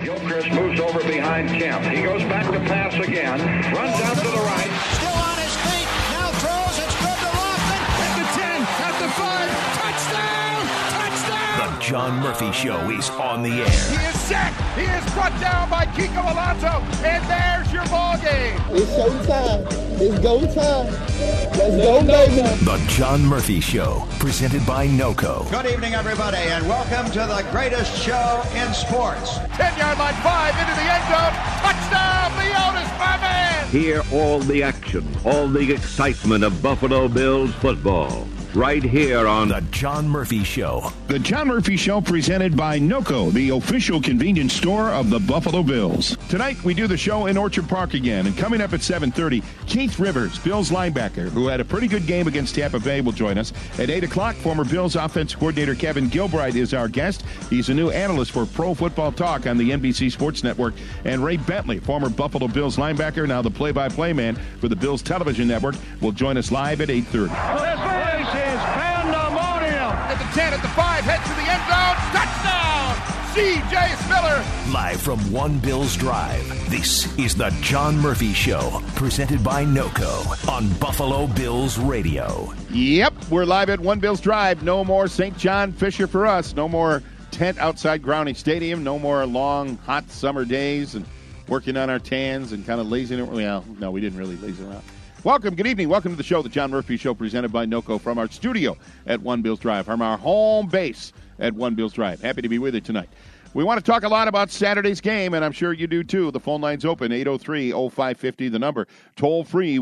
Gilchrist moves over behind Kemp. He goes back to pass again. Runs out to the right. Still on his feet. Now throws. It's good to Lofton. At the 10. At the 5. Touchdown. Touchdown. The John Murphy Show is on the air. He is sacked. He is brought down by Kiko Alonso. And there's your ball game. It's showtime. It's go time. Let's go, baby. The John Murphy Show, presented by NOCO. Good evening, everybody, and welcome to the greatest show in sports. 10-yard line, 5 into the end zone. Touchdown, Leonis, my man. Hear all the action, all the excitement of Buffalo Bills football. Right here on The John Murphy Show. The John Murphy Show presented by NOCO, the official convenience store of the Buffalo Bills. Tonight, we do the show in Orchard Park again, and coming up at 7:30, Keith Rivers, Bills linebacker, who had a pretty good game against Tampa Bay, will join us. At 8 o'clock, former Bills offense coordinator Kevin Gilbride is our guest. He's a new analyst for Pro Football Talk on the NBC Sports Network. And Ray Bentley, former Buffalo Bills linebacker, now the play-by-play man for the Bills Television Network, will join us live at 8:30. Is pandemonium. At the 10, at the 5, head to the end zone. Touchdown! C.J. Spiller. Live from One Bills Drive, this is the John Murphy Show, presented by NOCO on Buffalo Bills Radio. Yep, we're live at One Bills Drive. No more St. John Fisher for us. No more tent outside Grounding Stadium. No more long, hot summer days and working on our tans and kind of lazing around. Well, no, we didn't really laze around. Welcome, good evening. Welcome to the show, the John Murphy Show, presented by NOCO from our studio at One Bills Drive, from our home base at One Bills Drive. Happy to be with you tonight. We want to talk a lot about Saturday's game, and I'm sure you do too. The phone line's open, 803-0550, the number. Toll free,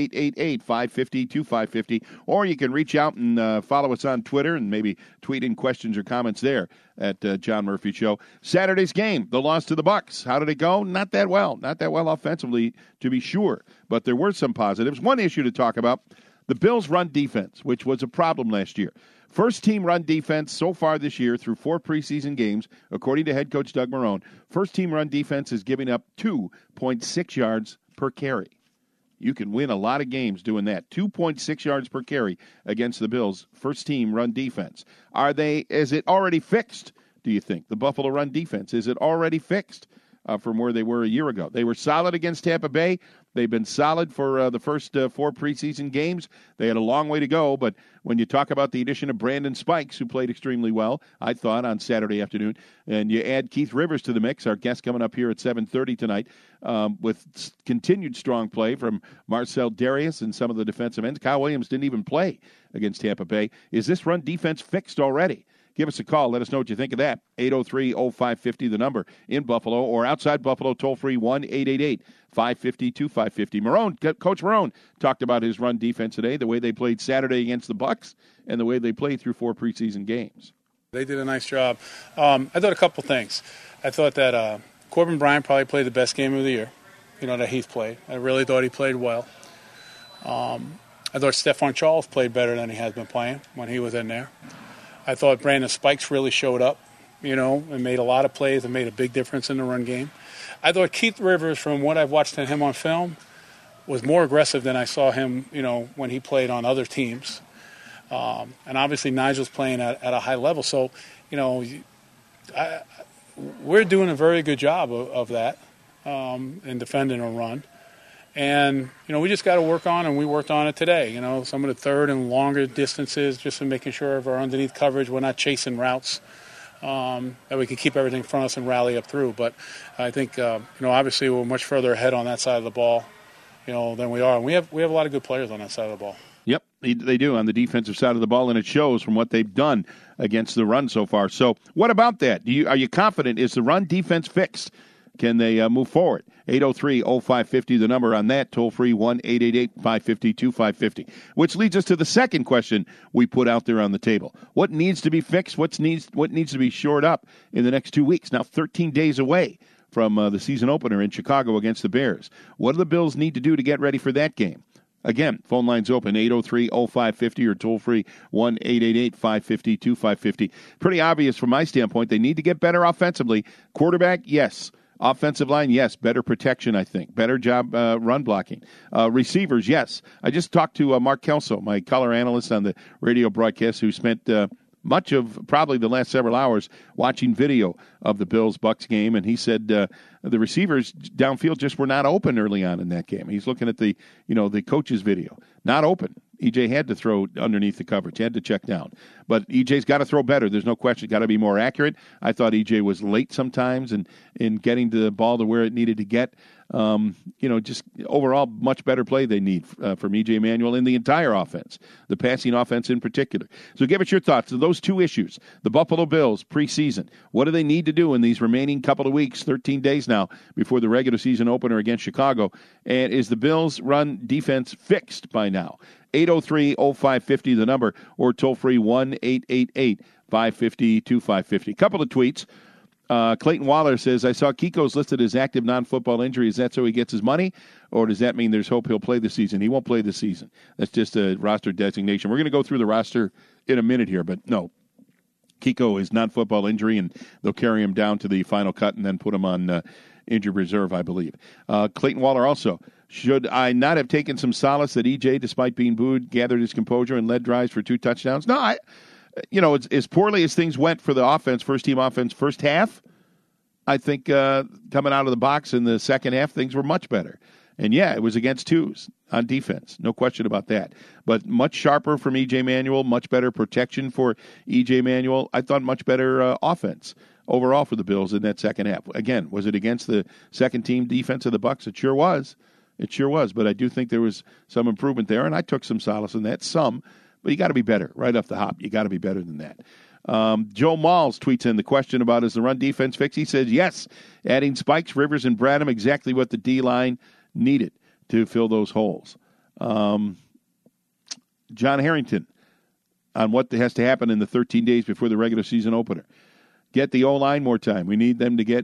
1-888-550-2550. Or you can reach out and follow us on Twitter and maybe tweet in questions or comments there at John Murphy Show. Saturday's game, the loss to the Bucs. How did it go? Not that well. Not that well offensively, to be sure. But there were some positives. One issue to talk about, the Bills' run defense, which was a problem last year. First-team run defense so far this year through 4 preseason games, according to head coach Doug Marrone. First-team run defense is giving up 2.6 yards per carry. You can win a lot of games doing that. 2.6 yards per carry against the Bills' first-team run defense. Is it already fixed, do you think? The Buffalo run defense, is it already fixed from where they were a year ago? They were solid against Tampa Bay. They've been solid for the first 4 preseason games. They had a long way to go, but when you talk about the addition of Brandon Spikes, who played extremely well, I thought, on Saturday afternoon, and you add Keith Rivers to the mix, our guest coming up here at 7:30 tonight, with continued strong play from Marcel Darius and some of the defensive ends. Kyle Williams didn't even play against Tampa Bay. Is this run defense fixed already? Give us a call. Let us know what you think of that. 803-0550, the number in Buffalo, or outside Buffalo, toll-free 1-888-550-2550. Coach Marrone talked about his run defense today, the way they played Saturday against the Bucs, and the way they played through 4 preseason games. They did a nice job. I thought a couple things. I thought that Corbin Bryant probably played the best game of the year, that he's played. I really thought he played well. I thought Stephon Charles played better than he has been playing when he was in there. I thought Brandon Spikes really showed up, and made a lot of plays and made a big difference in the run game. I thought Keith Rivers, from what I've watched him on film, was more aggressive than I saw him, when he played on other teams. And obviously Nigel's playing at a high level. So, we're doing a very good job of that in defending a run. And, we just got to work on, and we worked on it today. Some of the third and longer distances, just in making sure of our underneath coverage, we're not chasing routes, that we can keep everything in front of us and rally up through. But I think, obviously we're much further ahead on that side of the ball, than we are. And we have a lot of good players on that side of the ball. Yep, they do on the defensive side of the ball, and it shows from what they've done against the run so far. So what about that? Are you confident? Is the run defense fixed? Can they move forward? 803-0550, the number on that. Toll-free, 1-888-550-2550. Which leads us to the second question we put out there on the table. What needs to be fixed? What needs to be shored up in the next 2 weeks? Now 13 days away from the season opener in Chicago against the Bears. What do the Bills need to do to get ready for that game? Again, phone lines open, 803-0550 or toll-free, 1-888-550-2550. Pretty obvious from my standpoint. They need to get better offensively. Quarterback, yes. Offensive line, yes. Better protection, I think. Better job run blocking. Receivers, yes. I just talked to Mark Kelso, my color analyst on the radio broadcast, who spent much of probably the last several hours watching video of the Bills-Bucs game, and he said the receivers downfield just were not open early on in that game. He's looking at the coach's video. Not open. EJ had to throw underneath the coverage, had to check down. But EJ's got to throw better. There's no question. Got to be more accurate. I thought EJ was late sometimes in getting the ball to where it needed to get. Just overall much better play they need from EJ Manuel in the entire offense, the passing offense in particular. So give us your thoughts on those two issues. The Buffalo Bills preseason. What do they need to do in these remaining couple of weeks, 13 days now, before the regular season opener against Chicago? And is the Bills' run defense fixed by now? 803-0550, the number, or toll-free 1-888-550-2550. Couple of tweets. Clayton Waller says, I saw Kiko's listed as active non-football injury. Is that so he gets his money, or does that mean there's hope he'll play this season? He won't play this season. That's just a roster designation. We're going to go through the roster in a minute here, but no. Kiko is non-football injury, and they'll carry him down to the final cut and then put him on injured reserve, I believe. Clayton Waller also, should I not have taken some solace that EJ, despite being booed, gathered his composure and led drives for 2 touchdowns? No, as poorly as things went for the offense, first-team offense, first half, I think coming out of the box in the second half, things were much better. And, yeah, it was against twos on defense. No question about that. But much sharper from E.J. Manuel, much better protection for E.J. Manuel. I thought much better offense overall for the Bills in that second half. Again, was it against the second-team defense of the Bucs? It sure was. It sure was. But I do think there was some improvement there, and I took some solace in that. Some. But you got to be better right off the hop. You got to be better than that. Joe Malls tweets in the question about is the run defense fixed? He says, yes, adding Spikes, Rivers, and Branham, exactly what the D-line needed to fill those holes. John Harrington on what has to happen in the 13 days before the regular season opener. Get the O-line more time. We need them to get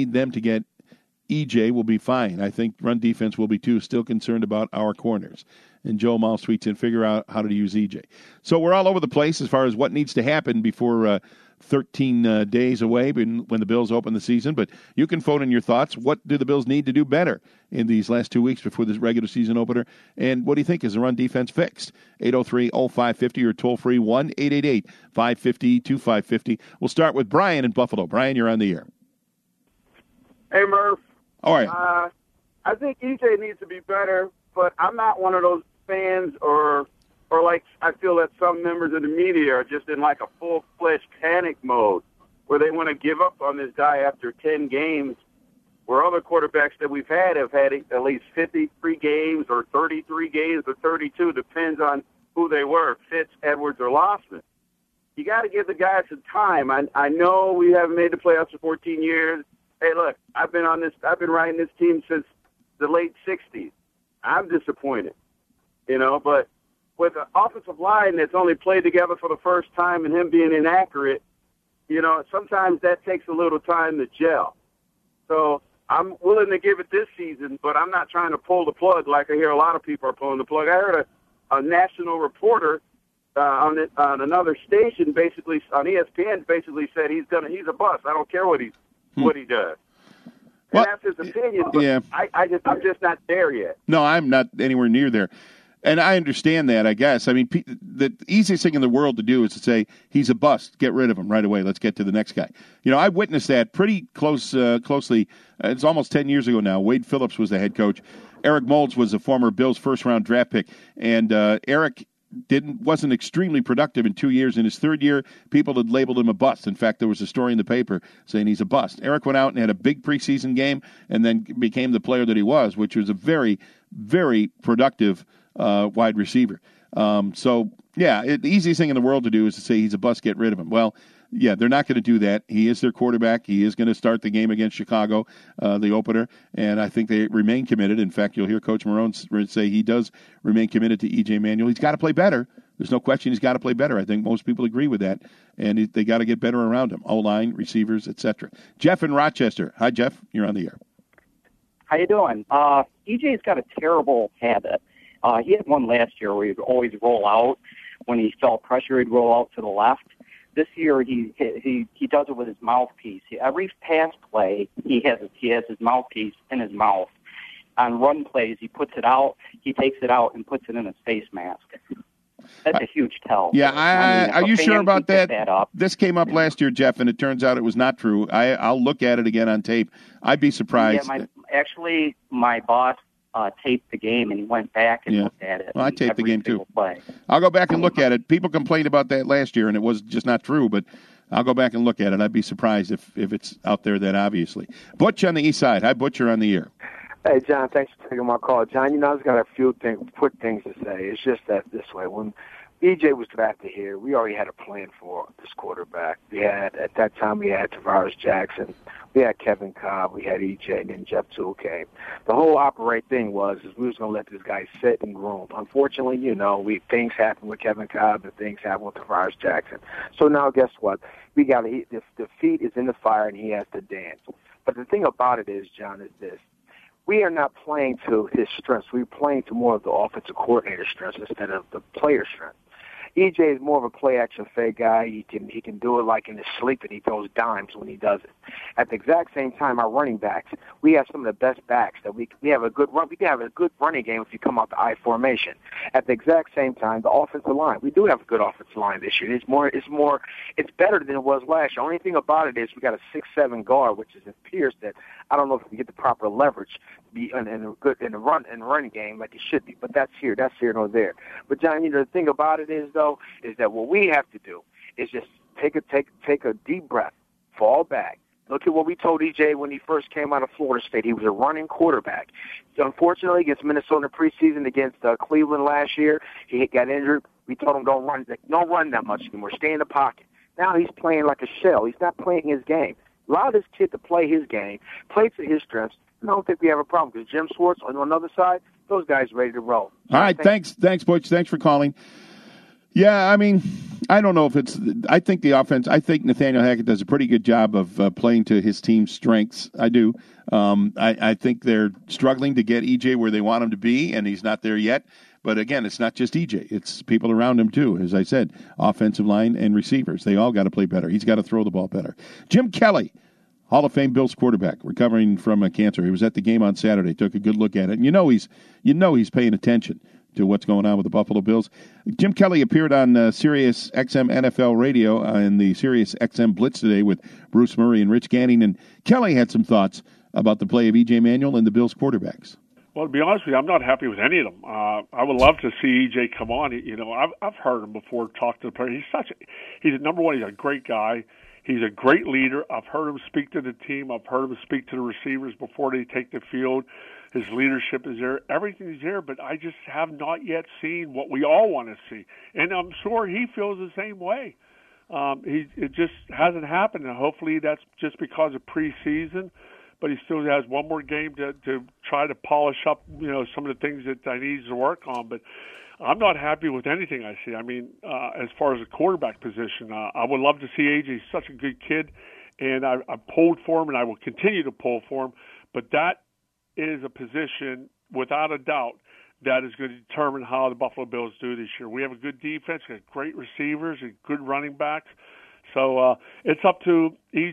EJ will be fine. I think run defense will be too. Still concerned about our corners. And Joe Miles tweets in, figure out how to use EJ. So we're all over the place as far as what needs to happen before 13 days away when the Bills open the season. But you can phone in your thoughts. What do the Bills need to do better in these last 2 weeks before this regular season opener? And what do you think? Is the run defense fixed? 803-0550 or toll-free 1-888-550-2550. We'll start with Brian in Buffalo. Brian, you're on the air. Hey, Murph. All right. I think EJ needs to be better, but I'm not one of those fans or like I feel that some members of the media are just in like a full-fledged panic mode where they want to give up on this guy after 10 games, where other quarterbacks that we've had have had at least 53 games or 33 games or 32, depends on who they were, Fitz, Edwards, or Lossman. You got to give the guys some time. I know we haven't made the playoffs for 14 years. Hey, look, I've been riding this team since the late 60s. I'm disappointed, but with an offensive line that's only played together for the first time and him being inaccurate, sometimes that takes a little time to gel. So I'm willing to give it this season, but I'm not trying to pull the plug like I hear a lot of people are pulling the plug. I heard a national reporter on another station, basically on ESPN, basically said he's a bust. I don't care what he does. And that's his opinion, but yeah. I'm just not there yet. No, I'm not anywhere near there. And I understand that, I guess. I mean, the easiest thing in the world to do is to say, he's a bust, get rid of him right away, let's get to the next guy. I witnessed that pretty closely. It's almost 10 years ago now. Wade Phillips was the head coach. Eric Moulds was a former Bills first-round draft pick. And Eric wasn't extremely productive in 2 years. In his third year, people had labeled him a bust. In fact, there was a story in the paper saying he's a bust. Eric went out and had a big preseason game and then became the player that he was, which was a very, very productive wide receiver. The easiest thing in the world to do is to say he's a bust, get rid of him. Well, yeah, they're not going to do that. He is their quarterback. He is going to start the game against Chicago, the opener, and I think they remain committed. In fact, you'll hear Coach Marrone say he does remain committed to E.J. Manuel. He's got to play better. There's no question he's got to play better. I think most people agree with that, and they got to get better around him, O-line, receivers, etc. Jeff in Rochester. Hi, Jeff. You're on the air. How you doing? E.J.'s got a terrible habit. He had one last year where he'd always roll out. When he felt pressure, he'd roll out to the left. This year, he does it with his mouthpiece. Every pass play, he has his mouthpiece in his mouth. On run plays, he puts it out, he takes it out, and puts it in his face mask. That's a huge tell. Yeah, are you sure about that? That this came up last year, Jeff, and it turns out it was not true. I'll look at it again on tape. I'd be surprised. Yeah, my boss taped the game, and he went back and looked at it. Well, I taped the game, too. Play. I'll go back and look at it. People complained about that last year, and it was just not true, but I'll go back and look at it. I'd be surprised if it's out there that obviously. Butch on the east side. Hi, Butch, you're on the air. Hey, John, thanks for taking my call. John, I've got a few quick things to say. It's just that this way. When EJ was drafted here, we already had a plan for this quarterback. At that time, we had Tavares Jackson. We had Kevin Cobb. We had EJ, and then Jeff Toole came. The whole thing was we was going to let this guy sit and groom. Unfortunately, things happened with Kevin Cobb and things happened with Tavares Jackson. So now guess what? The feet is in the fire, and he has to dance. But the thing about it is, John, is this. We are not playing to his strengths. We're playing to more of the offensive coordinator's strengths instead of the player's strengths. EJ is more of a play-action fake guy. He can do it like in his sleep, and he throws dimes when he does it. At the exact same time, our running backs, we have some of the best backs that we have a good run. We can have a good running game if you come out the I formation. At the exact same time, the offensive line, we do have a good offensive line this year. It's better than it was last year. Only thing about it is we got a 6'7" guard, which is in Pierce, that I don't know if we get the proper leverage to be in the running game like it should be. But that's here nor there. But John, the thing about it is that what we have to do is just take a deep breath, fall back. Look at what we told EJ when he first came out of Florida State. He was a running quarterback. Unfortunately, against Minnesota in the preseason, against Cleveland last year, he got injured. We told him don't run that much anymore. Stay in the pocket. Now he's playing like a shell. He's not playing his game. Allow this kid to play his game, play to his strengths. I don't think we have a problem because Jim Schwartz on another side, those guys are ready to roll. All right, thanks, Butch. Thanks for calling. Yeah, I mean, I don't know if it's – I think the offense – I think Nathaniel Hackett does a pretty good job of playing to his team's strengths. I do. I think they're struggling to get EJ where they want him to be, and he's not there yet. But, again, it's not just EJ. It's people around him, too. As I said, offensive line and receivers. They all got to play better. He's got to throw the ball better. Jim Kelly, Hall of Fame Bills quarterback, recovering from cancer. He was at the game on Saturday, took a good look at it. And he's paying attention to what's going on with the Buffalo Bills. Jim Kelly appeared on Sirius XM NFL Radio in the Sirius XM Blitz today with Bruce Murray and Rich Ganning. And Kelly had some thoughts about the play of E.J. Manuel and the Bills quarterbacks. Well, to be honest with you, I'm not happy with any of them. I would love to see E.J. come on. I've heard him before talk to the player. He's number one. He's a great guy. He's a great leader. I've heard him speak to the team. I've heard him speak to the receivers before they take the field. His leadership is there. Everything's there, but I just have not yet seen what we all want to see. And I'm sure he feels the same way. It just hasn't happened, and hopefully that's just because of preseason. But he still has one more game to try to polish up, some of the things that I need to work on. But I'm not happy with anything I see. I mean, as far as the quarterback position, I would love to see AJ. He's such a good kid, and I pulled for him, and I will continue to pull for him. But that is a position, without a doubt, that is going to determine how the Buffalo Bills do this year. We have a good defense, we have great receivers, and good running backs. So it's up to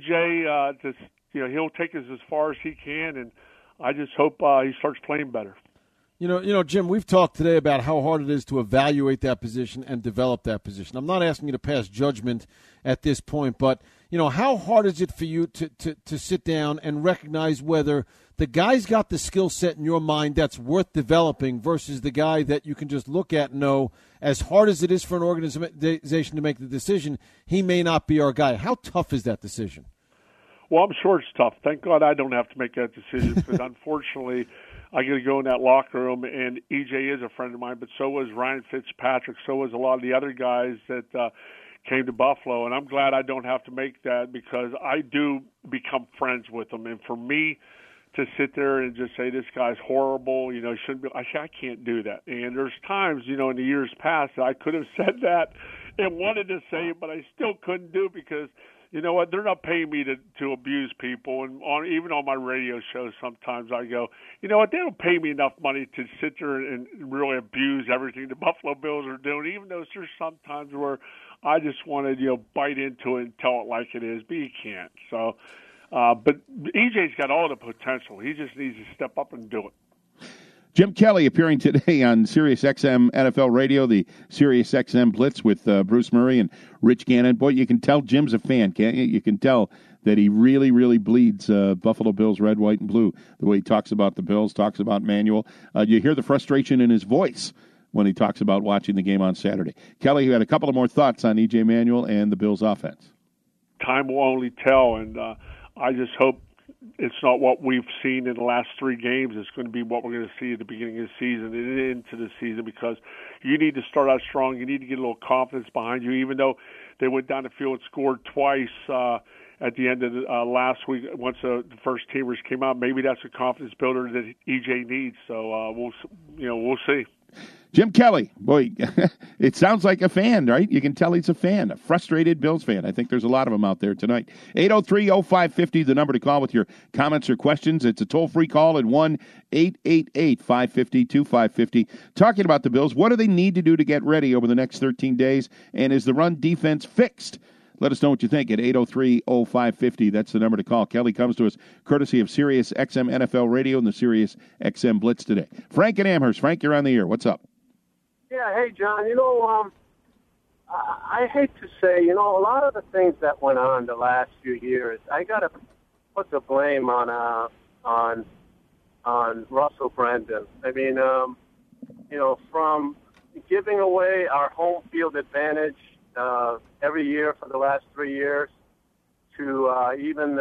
EJ to. He'll take us as far as he can, and I just hope he starts playing better. Jim, we've talked today about how hard it is to evaluate that position and develop that position. I'm not asking you to pass judgment at this point, but, how hard is it for you to sit down and recognize whether the guy's got the skill set in your mind that's worth developing versus the guy that you can just look at and know, as hard as it is for an organization to make the decision, he may not be our guy. How tough is that decision? Well, I'm sure it's tough. Thank God I don't have to make that decision because, unfortunately, I got to go in that locker room, and EJ is a friend of mine, but so was Ryan Fitzpatrick, so was a lot of the other guys that came to Buffalo, and I'm glad I don't have to make that because I do become friends with them. And for me to sit there and just say this guy's horrible, shouldn't be, I can't do that. And there's times, in the years past that I could have said that and wanted to say it, but I still couldn't do it because – you know what? They're not paying me to abuse people, and even on my radio shows, sometimes I go, you know what? They don't pay me enough money to sit there and really abuse everything the Buffalo Bills are doing. Even though there's sometimes where I just want to, bite into it and tell it like it is, but you can't. So, but EJ's got all the potential. He just needs to step up and do it. Jim Kelly appearing today on Sirius XM NFL Radio, the Sirius XM Blitz with Bruce Murray and Rich Gannon. Boy, you can tell Jim's a fan, can't you? You can tell that he really, really bleeds Buffalo Bills red, white, and blue. The way he talks about the Bills, talks about Manuel. You hear the frustration in his voice when he talks about watching the game on Saturday. Kelly, you had a couple of more thoughts on E.J. Manuel and the Bills' offense. Time will only tell, and I just hope it's not what we've seen in the last 3 games. It's going to be what we're going to see at the beginning of the season and into the season, because you need to start out strong. You need to get a little confidence behind you, even though they went down the field and scored twice at the end of last week. Once the first teamers came out, maybe that's a confidence builder that EJ needs. So we'll see. Jim Kelly, boy, it sounds like a fan, right? You can tell he's a fan, a frustrated Bills fan. I think there's a lot of them out there tonight. 803-0550, the number to call with your comments or questions. It's a toll-free call at 1-888-550-2550. Talking about the Bills, what do they need to do to get ready over the next 13 days, and is the run defense fixed? Let us know what you think at 803-0550. That's the number to call. Kelly comes to us courtesy of Sirius XM NFL Radio and the Sirius XM Blitz today. Frank in Amherst. Frank, you're on the air. What's up? Yeah, hey, John. I hate to say, a lot of the things that went on the last few years, I got to put the blame on Russell Brandon. I mean, from giving away our home field advantage every year for the last 3 years to even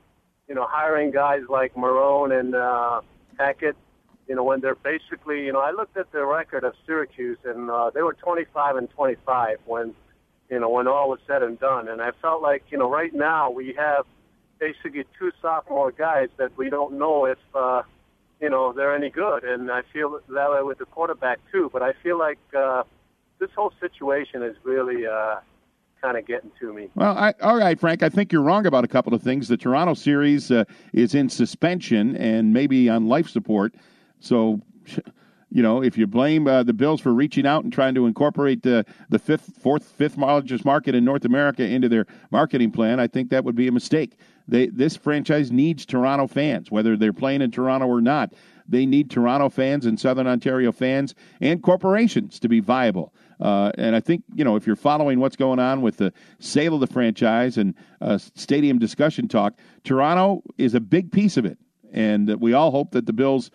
hiring guys like Marone and Hackett, when they're basically, I looked at the record of Syracuse, and they were 25-25 when all was said and done. And I felt like, right now we have basically 2 sophomore guys that we don't know if, they're any good. And I feel that way with the quarterback too. But I feel like this whole situation is really kind of getting to me. Well, all right, Frank, I think you're wrong about a couple of things. The Toronto series is in suspension and maybe on life support. So, if you blame the Bills for reaching out and trying to incorporate the fifth largest market in North America into their marketing plan, I think that would be a mistake. This franchise needs Toronto fans, whether they're playing in Toronto or not. They need Toronto fans and Southern Ontario fans and corporations to be viable. And I think, if you're following what's going on with the sale of the franchise and stadium discussion talk, Toronto is a big piece of it. And we all hope that the Bills,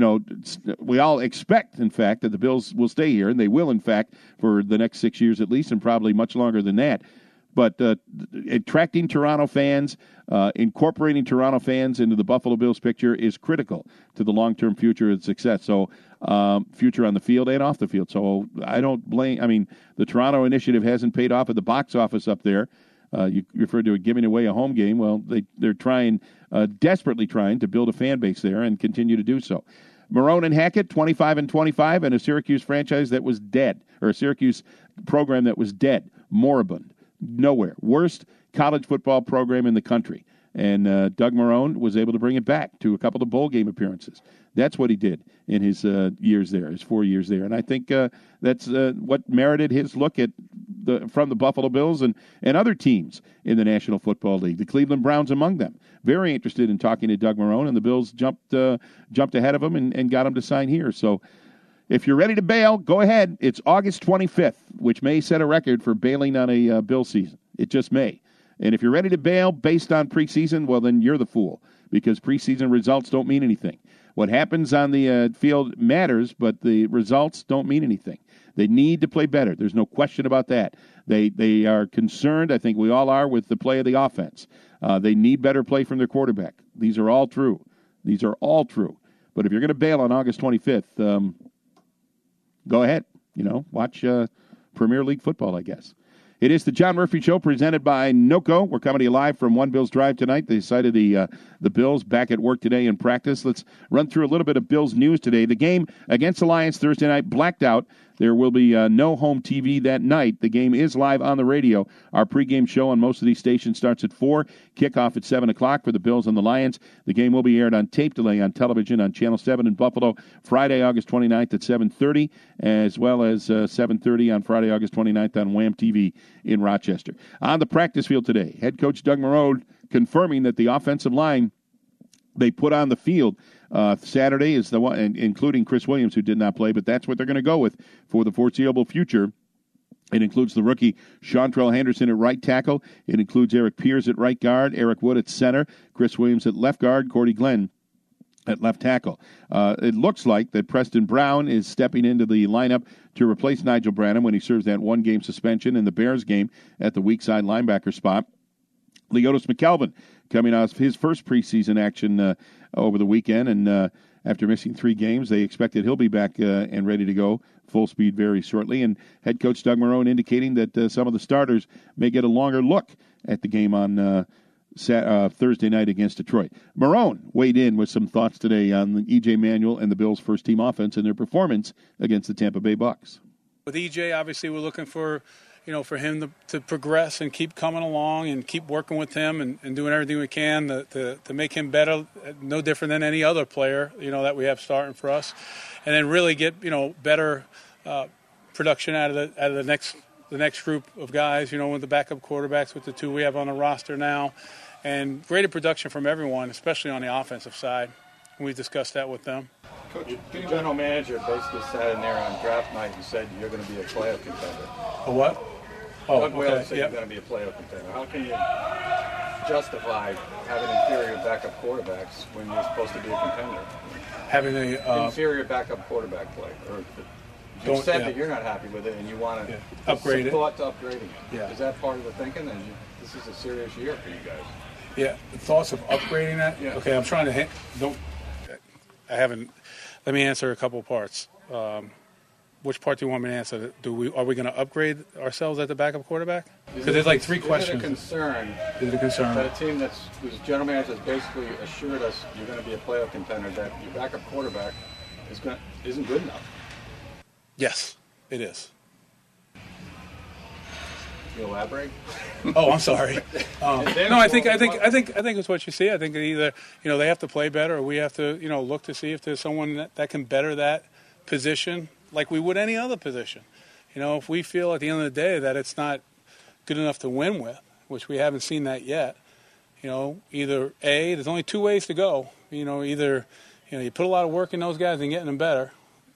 we all expect, in fact, that the Bills will stay here, and they will, in fact, for the next 6 years at least, and probably much longer than that. But attracting Toronto fans, incorporating Toronto fans into the Buffalo Bills picture is critical to the long-term future and success. So future on the field and off the field. So I don't blame, the Toronto initiative hasn't paid off at the box office up there. You referred to it giving away a home game. Well, they're trying, desperately trying to build a fan base there and continue to do so. Marone and Hackett, 25-25, and a Syracuse franchise that was dead, or a Syracuse program that was dead, moribund, nowhere. Worst college football program in the country. And Doug Marone was able to bring it back to a couple of bowl game appearances. That's what he did in his years there, his 4 years there. And I think that's what merited his look at from the Buffalo Bills and other teams in the National Football League. The Cleveland Browns among them. Very interested in talking to Doug Marone, and the Bills jumped ahead of him and got him to sign here. So if you're ready to bail, go ahead. It's August 25th, which may set a record for bailing on a Bills season. It just may. And if you're ready to bail based on preseason, well, then you're the fool, because preseason results don't mean anything. What happens on the field matters, but the results don't mean anything. They need to play better. There's no question about that. They are concerned, I think we all are, with the play of the offense. They need better play from their quarterback. These are all true. These are all true. But if you're going to bail on August 25th, go ahead. Watch Premier League football, I guess. It is the John Murphy Show presented by NOCO. We're coming to you live from One Bills Drive tonight. They cited the Bills back at work today in practice. Let's run through a little bit of Bills news today. The game against the Lions Thursday night blacked out. There will be no home TV that night. The game is live on the radio. Our pregame show on most of these stations starts at 4. Kickoff at 7 o'clock for the Bills and the Lions. The game will be aired on tape delay on television on Channel 7 in Buffalo Friday, August 29th at 7:30, as well as 7:30 on Friday, August 29th on Wham TV in Rochester. On the practice field today, head coach Doug Marone confirming that the offensive line they put on the field Saturday is the one, including Chris Williams, who did not play, but that's what they're going to go with for the foreseeable future. It includes the rookie Chantrell Henderson at right tackle. It includes Eric Pierce at right guard, Eric Wood at center, Chris Williams at left guard, Cordy Glenn at left tackle. It looks like that Preston Brown is stepping into the lineup to replace Nigel Branham when he serves that one-game suspension in the Bears game at the weak side linebacker spot. Leotis McKelvin coming out of his first preseason action over the weekend, and after missing 3 games, they expected he'll be back and ready to go full speed very shortly. And head coach Doug Marrone indicating that some of the starters may get a longer look at the game on Thursday night against Detroit. Marrone weighed in with some thoughts today on E.J. Manuel and the Bills' first-team offense and their performance against the Tampa Bay Bucs. With E.J., obviously, we're looking for him to progress and keep coming along and keep working with him and doing everything we can to make him better, no different than any other player, that we have starting for us. And then really get, better production out of the next group of guys, with the backup quarterbacks, with the 2 we have on the roster now. And greater production from everyone, especially on the offensive side. We've discussed that with them. Coach, your general manager basically sat in there on draft night and said you're going to be a playoff contender. A what? Oh, Doug Whaley said yep. You're going to be a playoff contender. How can you justify having inferior backup quarterbacks when you're supposed to be a contender? Having a inferior backup quarterback play, or you said that you're not happy with it and you want to upgrade it. Thought to upgrading it. Yeah. Is that part of the thinking? And this is a serious year for you guys. Yeah, the thoughts of upgrading that. Yeah. Okay, I'm trying to Let me answer a couple parts. Which part do you want me to answer? Are we going to upgrade ourselves at the backup quarterback? Because there's like 3 questions. Is it a concern that a team whose general manager has basically assured us you're going to be a playoff contender, that your backup quarterback isn't good enough? Yes, it is. Can you elaborate? Oh, I'm sorry. No, I think it's what you see. I think that either they have to play better, or we have to look to see if there's someone that can better that position, like we would any other position. If we feel at the end of the day that it's not good enough to win with, which we haven't seen that yet, either there's only 2 ways to go. Either you put a lot of work in those guys and getting them better,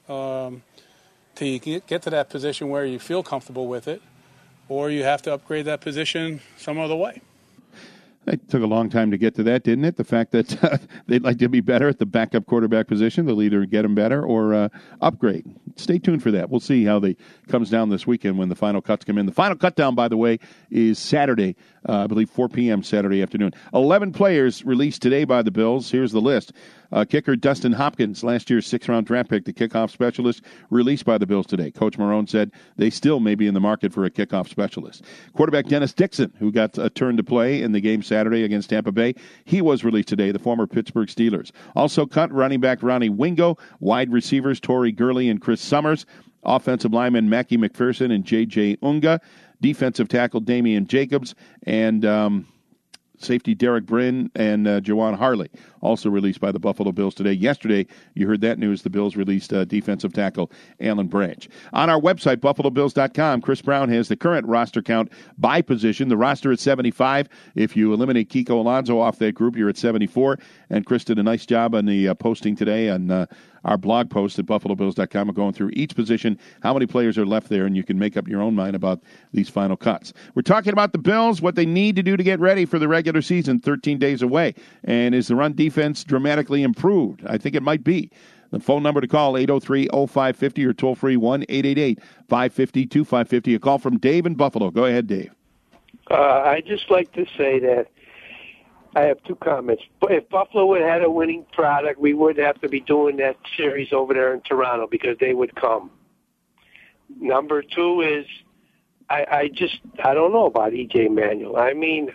till you get to that position where you feel comfortable with it, or you have to upgrade that position some other way. It took a long time to get to that, didn't it? The fact that they'd like to be better at the backup quarterback position. They'll either get them better or upgrade. Stay tuned for that. We'll see how they comes down this weekend when the final cuts come in. The final cut down, by the way, is Saturday, I believe 4 p.m. Saturday afternoon. 11 players released today by the Bills. Here's the list. Kicker Dustin Hopkins, last year's 6th-round draft pick, the kickoff specialist, released by the Bills today. Coach Marrone said they still may be in the market for a kickoff specialist. Quarterback Dennis Dixon, who got a turn to play in the game Saturday against Tampa Bay, he was released today, the former Pittsburgh Steelers. Also cut running back Ronnie Wingo, wide receivers Torrey Gurley and Chris Summers, offensive lineman Mackie McPherson and J.J. Unga, defensive tackle Damian Jacobs, and safety Derek Brin and Jawan Harley, also released by the Buffalo Bills today. Yesterday, you heard that news. The Bills released defensive tackle Alan Branch. On our website, BuffaloBills.com, Chris Brown has the current roster count by position. The roster at 75. If you eliminate Kiko Alonso off that group, you're at 74. And Chris did a nice job on the posting today on our blog post at BuffaloBills.com. We're going through each position, how many players are left there, and you can make up your own mind about these final cuts. We're talking about the Bills, what they need to do to get ready for the regular season, 13 days away. And is the run defense dramatically improved? I think it might be. The phone number to call, 803-0550, or toll-free 1-888-550-2550. A call from Dave in Buffalo. Go ahead, Dave. I'd just like to say that I have 2 comments. If Buffalo had had a winning product, we would have to be doing that series over there in Toronto because they would come. Number 2 is I don't know about E.J. Manuel. I mean,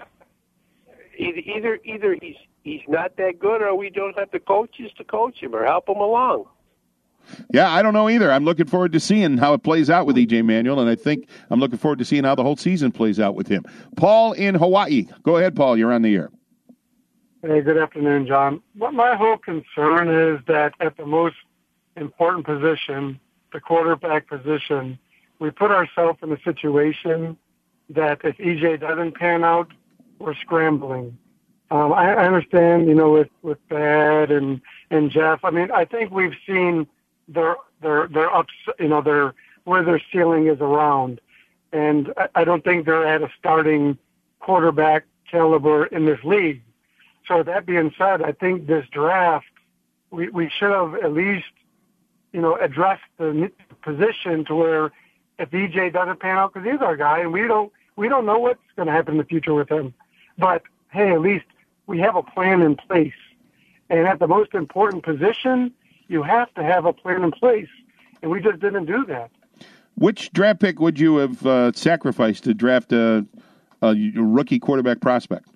either he's not that good, or we don't have the coaches to coach him or help him along. Yeah, I don't know either. I'm looking forward to seeing how it plays out with E.J. Manuel, and I think I'm looking forward to seeing how the whole season plays out with him. Paul in Hawaii. Go ahead, Paul. You're on the air. Hey, good afternoon, John. My whole concern is that at the most important position, the quarterback position, we put ourselves in a situation that if EJ doesn't pan out, we're scrambling. I understand, with Bad and Jeff. I mean, I think we've seen their ups, where their ceiling is around, and I don't think they're at a starting quarterback caliber in this league. So that being said, I think this draft, we should have at least, addressed the position to where if EJ doesn't pan out, because he's our guy, and we don't know what's going to happen in the future with him. But hey, at least we have a plan in place. And at the most important position, you have to have a plan in place, and we just didn't do that. Which draft pick would you have sacrificed to draft a rookie quarterback prospect?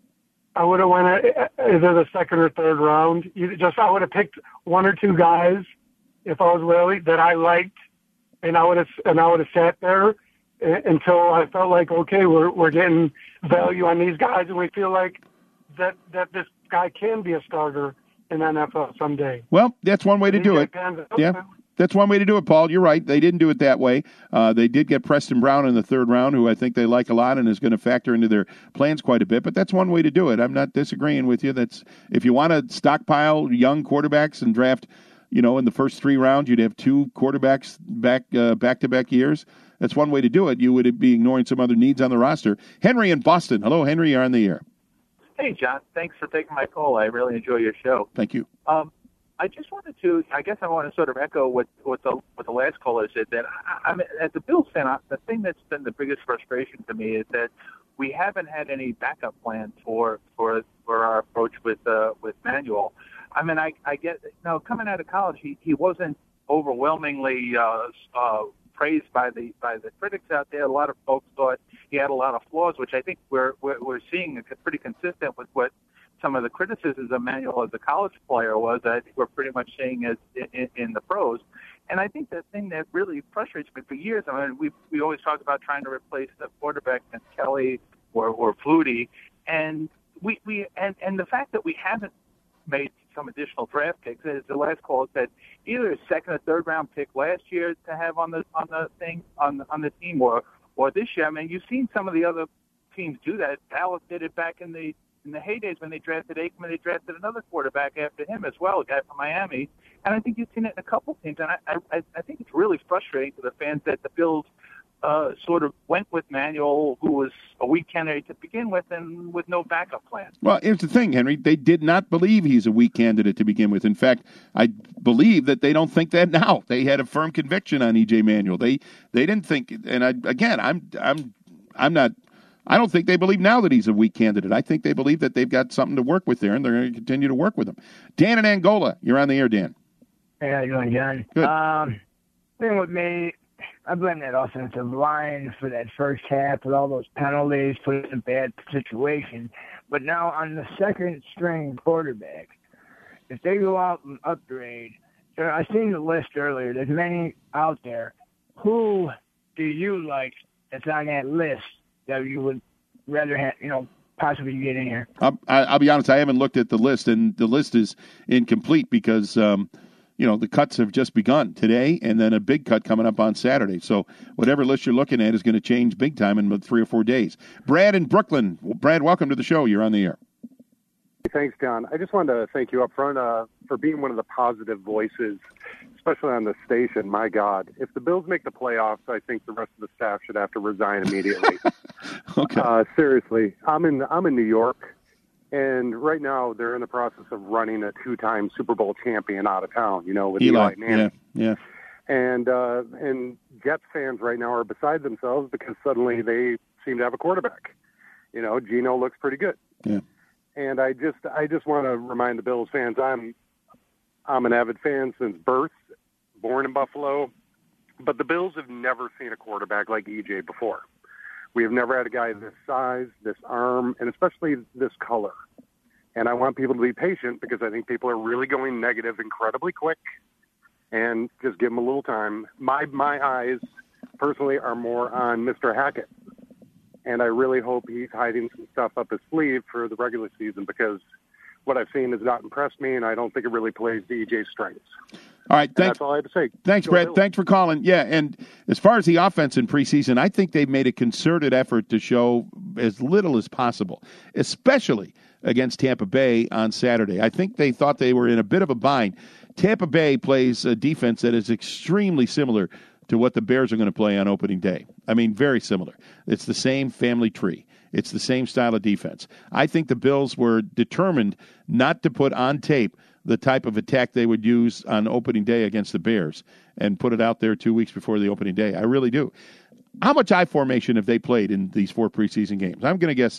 I would have went either the second or third round. I would have picked one or two guys if I was Willie that I liked, and I would have sat there until I felt like, okay, we're getting value on these guys, and we feel like that this guy can be a starter in NFL someday. Well, that's one way to do it. Yeah. That's one way to do it, Paul. You're right. They didn't do it that way. They did get Preston Brown in the third round, who I think they like a lot and is going to factor into their plans quite a bit. But that's one way to do it. I'm not disagreeing with you. That's if you want to stockpile young quarterbacks and draft, in the first 3 rounds, you'd have 2 quarterbacks back-to-back years. That's one way to do it. You would be ignoring some other needs on the roster. Henry in Boston. Hello, Henry. You're on the air. Hey, John. Thanks for taking my call. I really enjoy your show. Thank you. I just wanted to, I guess I want to sort of echo what the last caller said, that I'm as a Bills fan, the thing that's been the biggest frustration to me is that we haven't had any backup plans for our approach with Manuel. I mean, I get, coming out of college, he wasn't overwhelmingly praised by the critics out there. A lot of folks thought he had a lot of flaws, which I think we're seeing pretty consistent with what some of the criticisms of Manuel as a college player was. I think we're pretty much seeing as in the pros. And I think the thing that really frustrates me for years, I mean, we always talk about trying to replace the quarterback and Kelly or Flutie, and and the fact that we haven't made some additional draft picks, as the last call said, either a second or third round pick last year to have on the team or this year. I mean, you've seen some of the other teams do that. Dallas did it back in the heydays when they drafted Aikman. They drafted another quarterback after him as well, a guy from Miami. And I think you've seen it in a couple teams. And I think it's really frustrating to the fans that the Bills sort of went with Manuel, who was a weak candidate to begin with, and with no backup plan. Well, here's the thing, Henry. They did not believe he's a weak candidate to begin with. In fact, I believe that they don't think that now. They had a firm conviction on E.J. Manuel. They didn't think, and I don't think they believe now that he's a weak candidate. I think they believe that they've got something to work with there, and they're going to continue to work with him. Dan in Angola, you're on the air, Dan. Hey, how you doing, John? Good. Thing with me, I blame that offensive line for that first half with all those penalties, put it in a bad situation. But now on the second-string quarterback, if they go out and upgrade, I seen the list earlier. There's many out there. Who do you like that's on that list that you would rather have, possibly get in here? I'll be honest, I haven't looked at the list, and the list is incomplete because, the cuts have just begun today, and then a big cut coming up on Saturday. So whatever list you're looking at is going to change big time in 3 or 4 days. Brad in Brooklyn. Brad, welcome to the show. You're on the air. Thanks, John. I just wanted to thank you up front for being one of the positive voices, especially on the station. My God, if the Bills make the playoffs, I think the rest of the staff should have to resign immediately. Okay. Seriously, I'm in New York, and right now they're in the process of running a 2-time Super Bowl champion out of town. With Eli Manning. Yeah. And Jets fans right now are beside themselves because suddenly they seem to have a quarterback. Geno looks pretty good. Yeah. And I just want to remind the Bills fans, I'm an avid fan since birth, born in Buffalo, but the Bills have never seen a quarterback like EJ before. We have never had a guy this size, this arm, and especially this color. And I want people to be patient because I think people are really going negative incredibly quick, and just give them a little time. My eyes personally are more on Mr. Hackett. And I really hope he's hiding some stuff up his sleeve for the regular season because what I've seen has not impressed me, and I don't think it really plays to EJ's strengths. All right, that's all I had to say. Thanks, Brad. Thanks for calling. Yeah, and as far as the offense in preseason, I think they've made a concerted effort to show as little as possible, especially against Tampa Bay on Saturday. I think they thought they were in a bit of a bind. Tampa Bay plays a defense that is extremely similar to what the Bears are going to play on opening day. I mean, very similar. It's the same family tree. It's the same style of defense. I think the Bills were determined not to put on tape the type of attack they would use on opening day against the Bears and put it out there 2 weeks before the opening day. I really do. How much I formation have they played in these 4 preseason games? I'm going to guess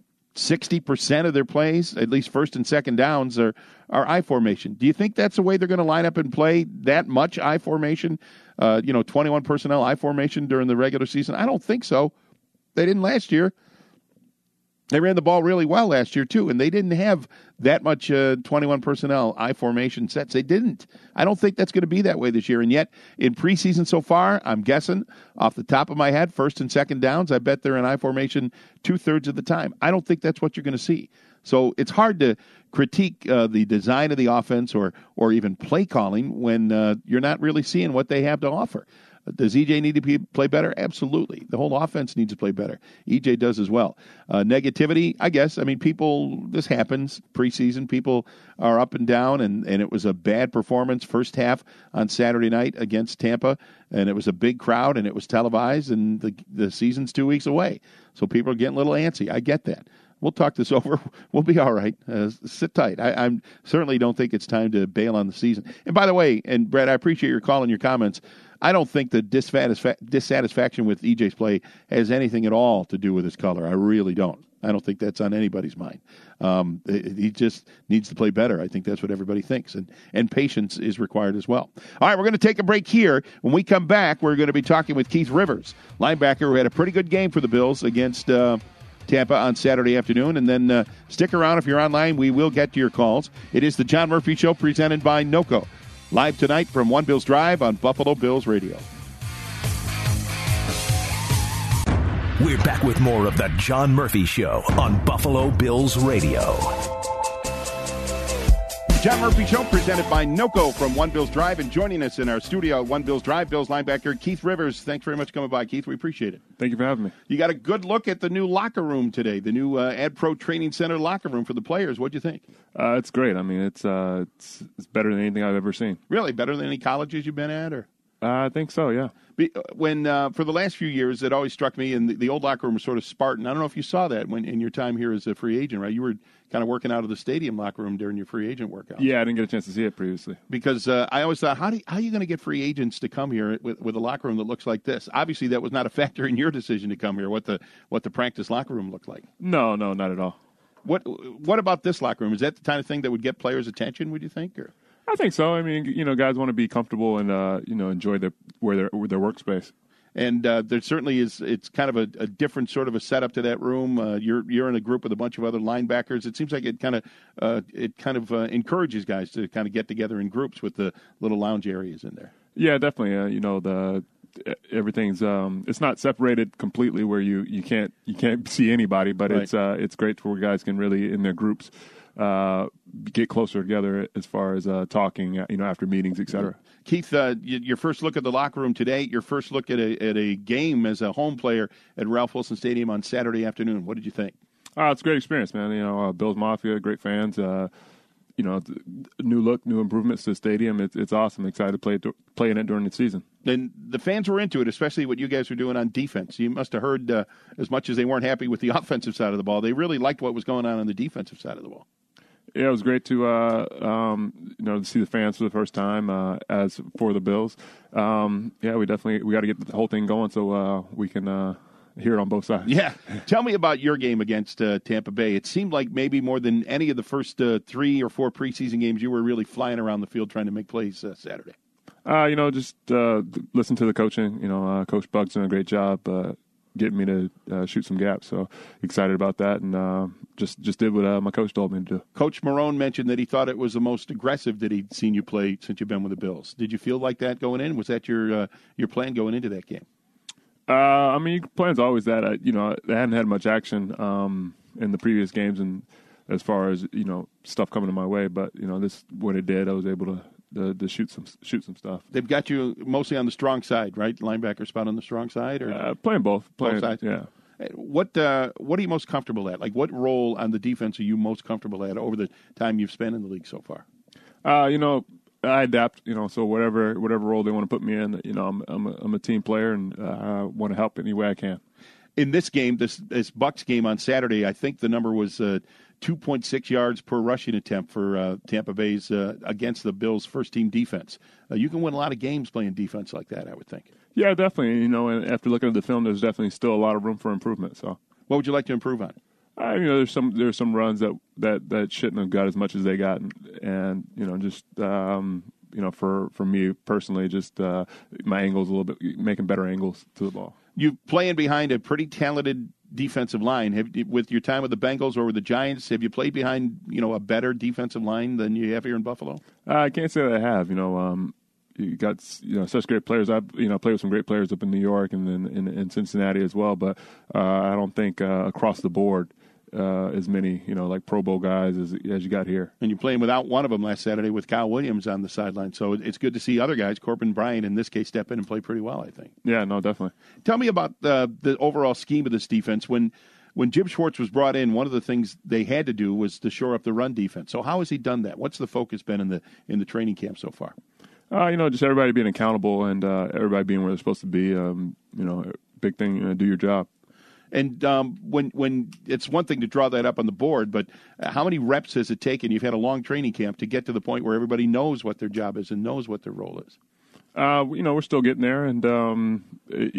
60% of their plays, at least first and second downs, are I formation. Do you think that's the way they're going to line up and play that much I formation, 21 personnel I formation during the regular season? I don't think so. They didn't last year. They ran the ball really well last year, too, and they didn't have that much 21 personnel I formation sets. They didn't. I don't think that's going to be that way this year. And yet, in preseason so far, I'm guessing, off the top of my head, first and second downs, I bet they're in I formation 2/3 of the time. I don't think that's what you're going to see. So it's hard to critique the design of the offense or even play calling when you're not really seeing what they have to offer. Does EJ need to play better? Absolutely. The whole offense needs to play better. EJ does as well. Negativity, I guess. I mean, this happens preseason. People are up and down, and it was a bad performance first half on Saturday night against Tampa, and it was a big crowd, and it was televised, and the season's 2 weeks away. So people are getting a little antsy. I get that. We'll talk this over. We'll be all right. Sit tight. I certainly don't think it's time to bail on the season. And by the way, and Brad, I appreciate your call and your comments. I don't think the dissatisfaction with EJ's play has anything at all to do with his color. I really don't. I don't think that's on anybody's mind. He just needs to play better. I think that's what everybody thinks. And patience is required as well. All right, we're going to take a break here. When we come back, we're going to be talking with Keith Rivers, linebacker who had a pretty good game for the Bills against Tampa on Saturday afternoon. And then stick around if you're online. We will get to your calls. It is the John Murphy Show presented by NOCO. Live tonight from One Bills Drive on Buffalo Bills Radio. We're back with more of the John Murphy Show on Buffalo Bills Radio. John Murphy Show presented by NOCO from One Bills Drive, and joining us in our studio at One Bills Drive, Bills linebacker Keith Rivers. Thanks very much for coming by, Keith. We appreciate it. Thank you for having me. You got a good look at the new locker room today, the new AdPro Training Center locker room for the players. What'd you think? It's great. I mean, it's better than anything I've ever seen. Really? Better than any colleges you've been at? Or I think so, yeah. When for the last few years, it always struck me, and the old locker room was sort of Spartan. I don't know if you saw that when in your time here as a free agent, right? You were kind of working out of the stadium locker room during your free agent workout. Yeah, I didn't get a chance to see it previously. Because I always thought, how are you going to get free agents to come here with a locker room that looks like this? Obviously, that was not a factor in your decision to come here, what the practice locker room looked like. No, not at all. What about this locker room? Is that the kind of thing that would get players' attention, would you think? Or? I think so. I mean, guys want to be comfortable and enjoy their workspace. And there certainly is. It's kind of a different sort of a setup to that room. You're in a group with a bunch of other linebackers. It seems like it kind of encourages guys to kind of get together in groups with the little lounge areas in there. Yeah, definitely. Everything's it's not separated completely where you can't see anybody, but right. It's great where guys can really in their groups get closer together as far as talking, after meetings, et cetera. Keith, your first look at the locker room today, your first look at a game as a home player at Ralph Wilson Stadium on Saturday afternoon. What did you think? It's a great experience, man. Bills Mafia, great fans. New look, new improvements to the stadium. It's awesome. Excited to play in it during the season. And the fans were into it, especially what you guys were doing on defense. You must have heard as much as they weren't happy with the offensive side of the ball. They really liked what was going on the defensive side of the ball. Yeah, it was great to to see the fans for the first time as for the Bills. We got to get the whole thing going so we can hear it on both sides. Yeah. Tell me about your game against Tampa Bay. It seemed like maybe more than any of the first 3 or 4 preseason games, you were really flying around the field trying to make plays Saturday. Just listen to the coaching. Coach Buck's doing a great job getting me to shoot some gaps. So excited about that, and just did what my coach told me to do. Coach Marone mentioned that he thought it was the most aggressive that he'd seen you play since you've been with the Bills. Did you feel like that going in? Was that your plan going into that game? Your plan's always that. I hadn't had much action in the previous games, and as far as stuff coming to my way, but this when it did, I was able to shoot some stuff. They've got you mostly on the strong side, right? Linebacker spot on the strong side, or playing both sides. Yeah. What are you most comfortable at? Like, what role on the defense are you most comfortable at over the time you've spent in the league so far? I adapt. So whatever role they want to put me in, I'm a team player and I want to help any way I can. In this game, this Bucs game on Saturday, I think the number was 2.6 yards per rushing attempt for Tampa Bay's against the Bills' first-team defense. You can win a lot of games playing defense like that, I would think. Yeah, definitely. And after looking at the film, there's definitely still a lot of room for improvement. So, what would you like to improve on? There's some runs that shouldn't have got as much as they got, and for me personally, just my angles a little bit, making better angles to the ball. You playing behind a pretty talented defensive line. With your time with the Bengals or with the Giants, have you played behind a better defensive line than you have here in Buffalo? I can't say that I have. You got such great players. I've played with some great players up in New York and then in Cincinnati as well. But I don't think across the board as many like Pro Bowl guys as you got here. And you're playing without one of them last Saturday with Kyle Williams on the sideline. So it's good to see other guys, Corbin Bryant in this case, step in and play pretty well, I think. Yeah, no, definitely. Tell me about the overall scheme of this defense. When Jim Schwartz was brought in, one of the things they had to do was to shore up the run defense. So how has he done that? What's the focus been in the training camp so far? Just everybody being accountable and everybody being where they're supposed to be. Big thing, do your job. And when it's one thing to draw that up on the board, but how many reps has it taken? You've had a long training camp to get to the point where everybody knows what their job is and knows what their role is. We're still getting there, and like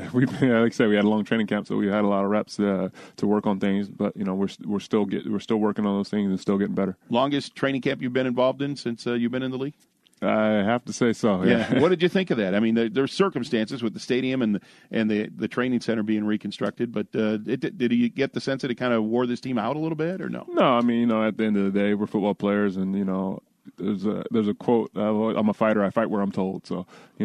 I said, we had a long training camp, so we had a lot of reps to work on things. But we're still working on those things and still getting better. Longest training camp you've been involved in since you've been in the league? I have to say so. Yeah. What did you think of that? I mean, there's circumstances with the stadium and the training center being reconstructed, but did you get the sense that it kind of wore this team out a little bit, or no? No, I mean, at the end of the day, we're football players, and there's a quote. I'm a fighter. I fight where I'm told. So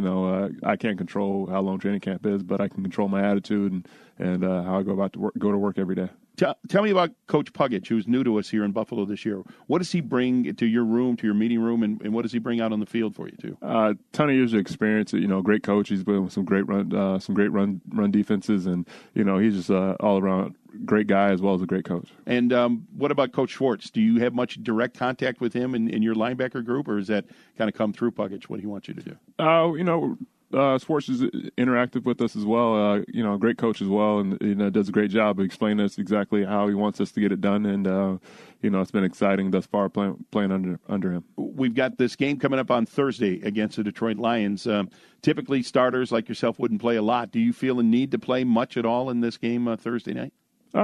I can't control how long training camp is, but I can control my attitude and how I go to work every day. Tell me about Coach Puckett, who's new to us here in Buffalo this year. What does he bring to your room, to your meeting room, and what does he bring out on the field for you too? Ton of years of experience. Great coach. He's been with some great run defenses, and he's just all around great guy as well as a great coach. And what about Coach Schwartz? Do you have much direct contact with him in your linebacker group, or is that kind of come through Puckett, what he wants you to do? Schwartz is interactive with us as well. Great coach as well, and does a great job of explaining us exactly how he wants us to get it done. And it's been exciting thus far playing under him. We've got this game coming up on Thursday against the Detroit Lions. Typically, starters like yourself wouldn't play a lot. Do you feel a need to play much at all in this game Thursday night?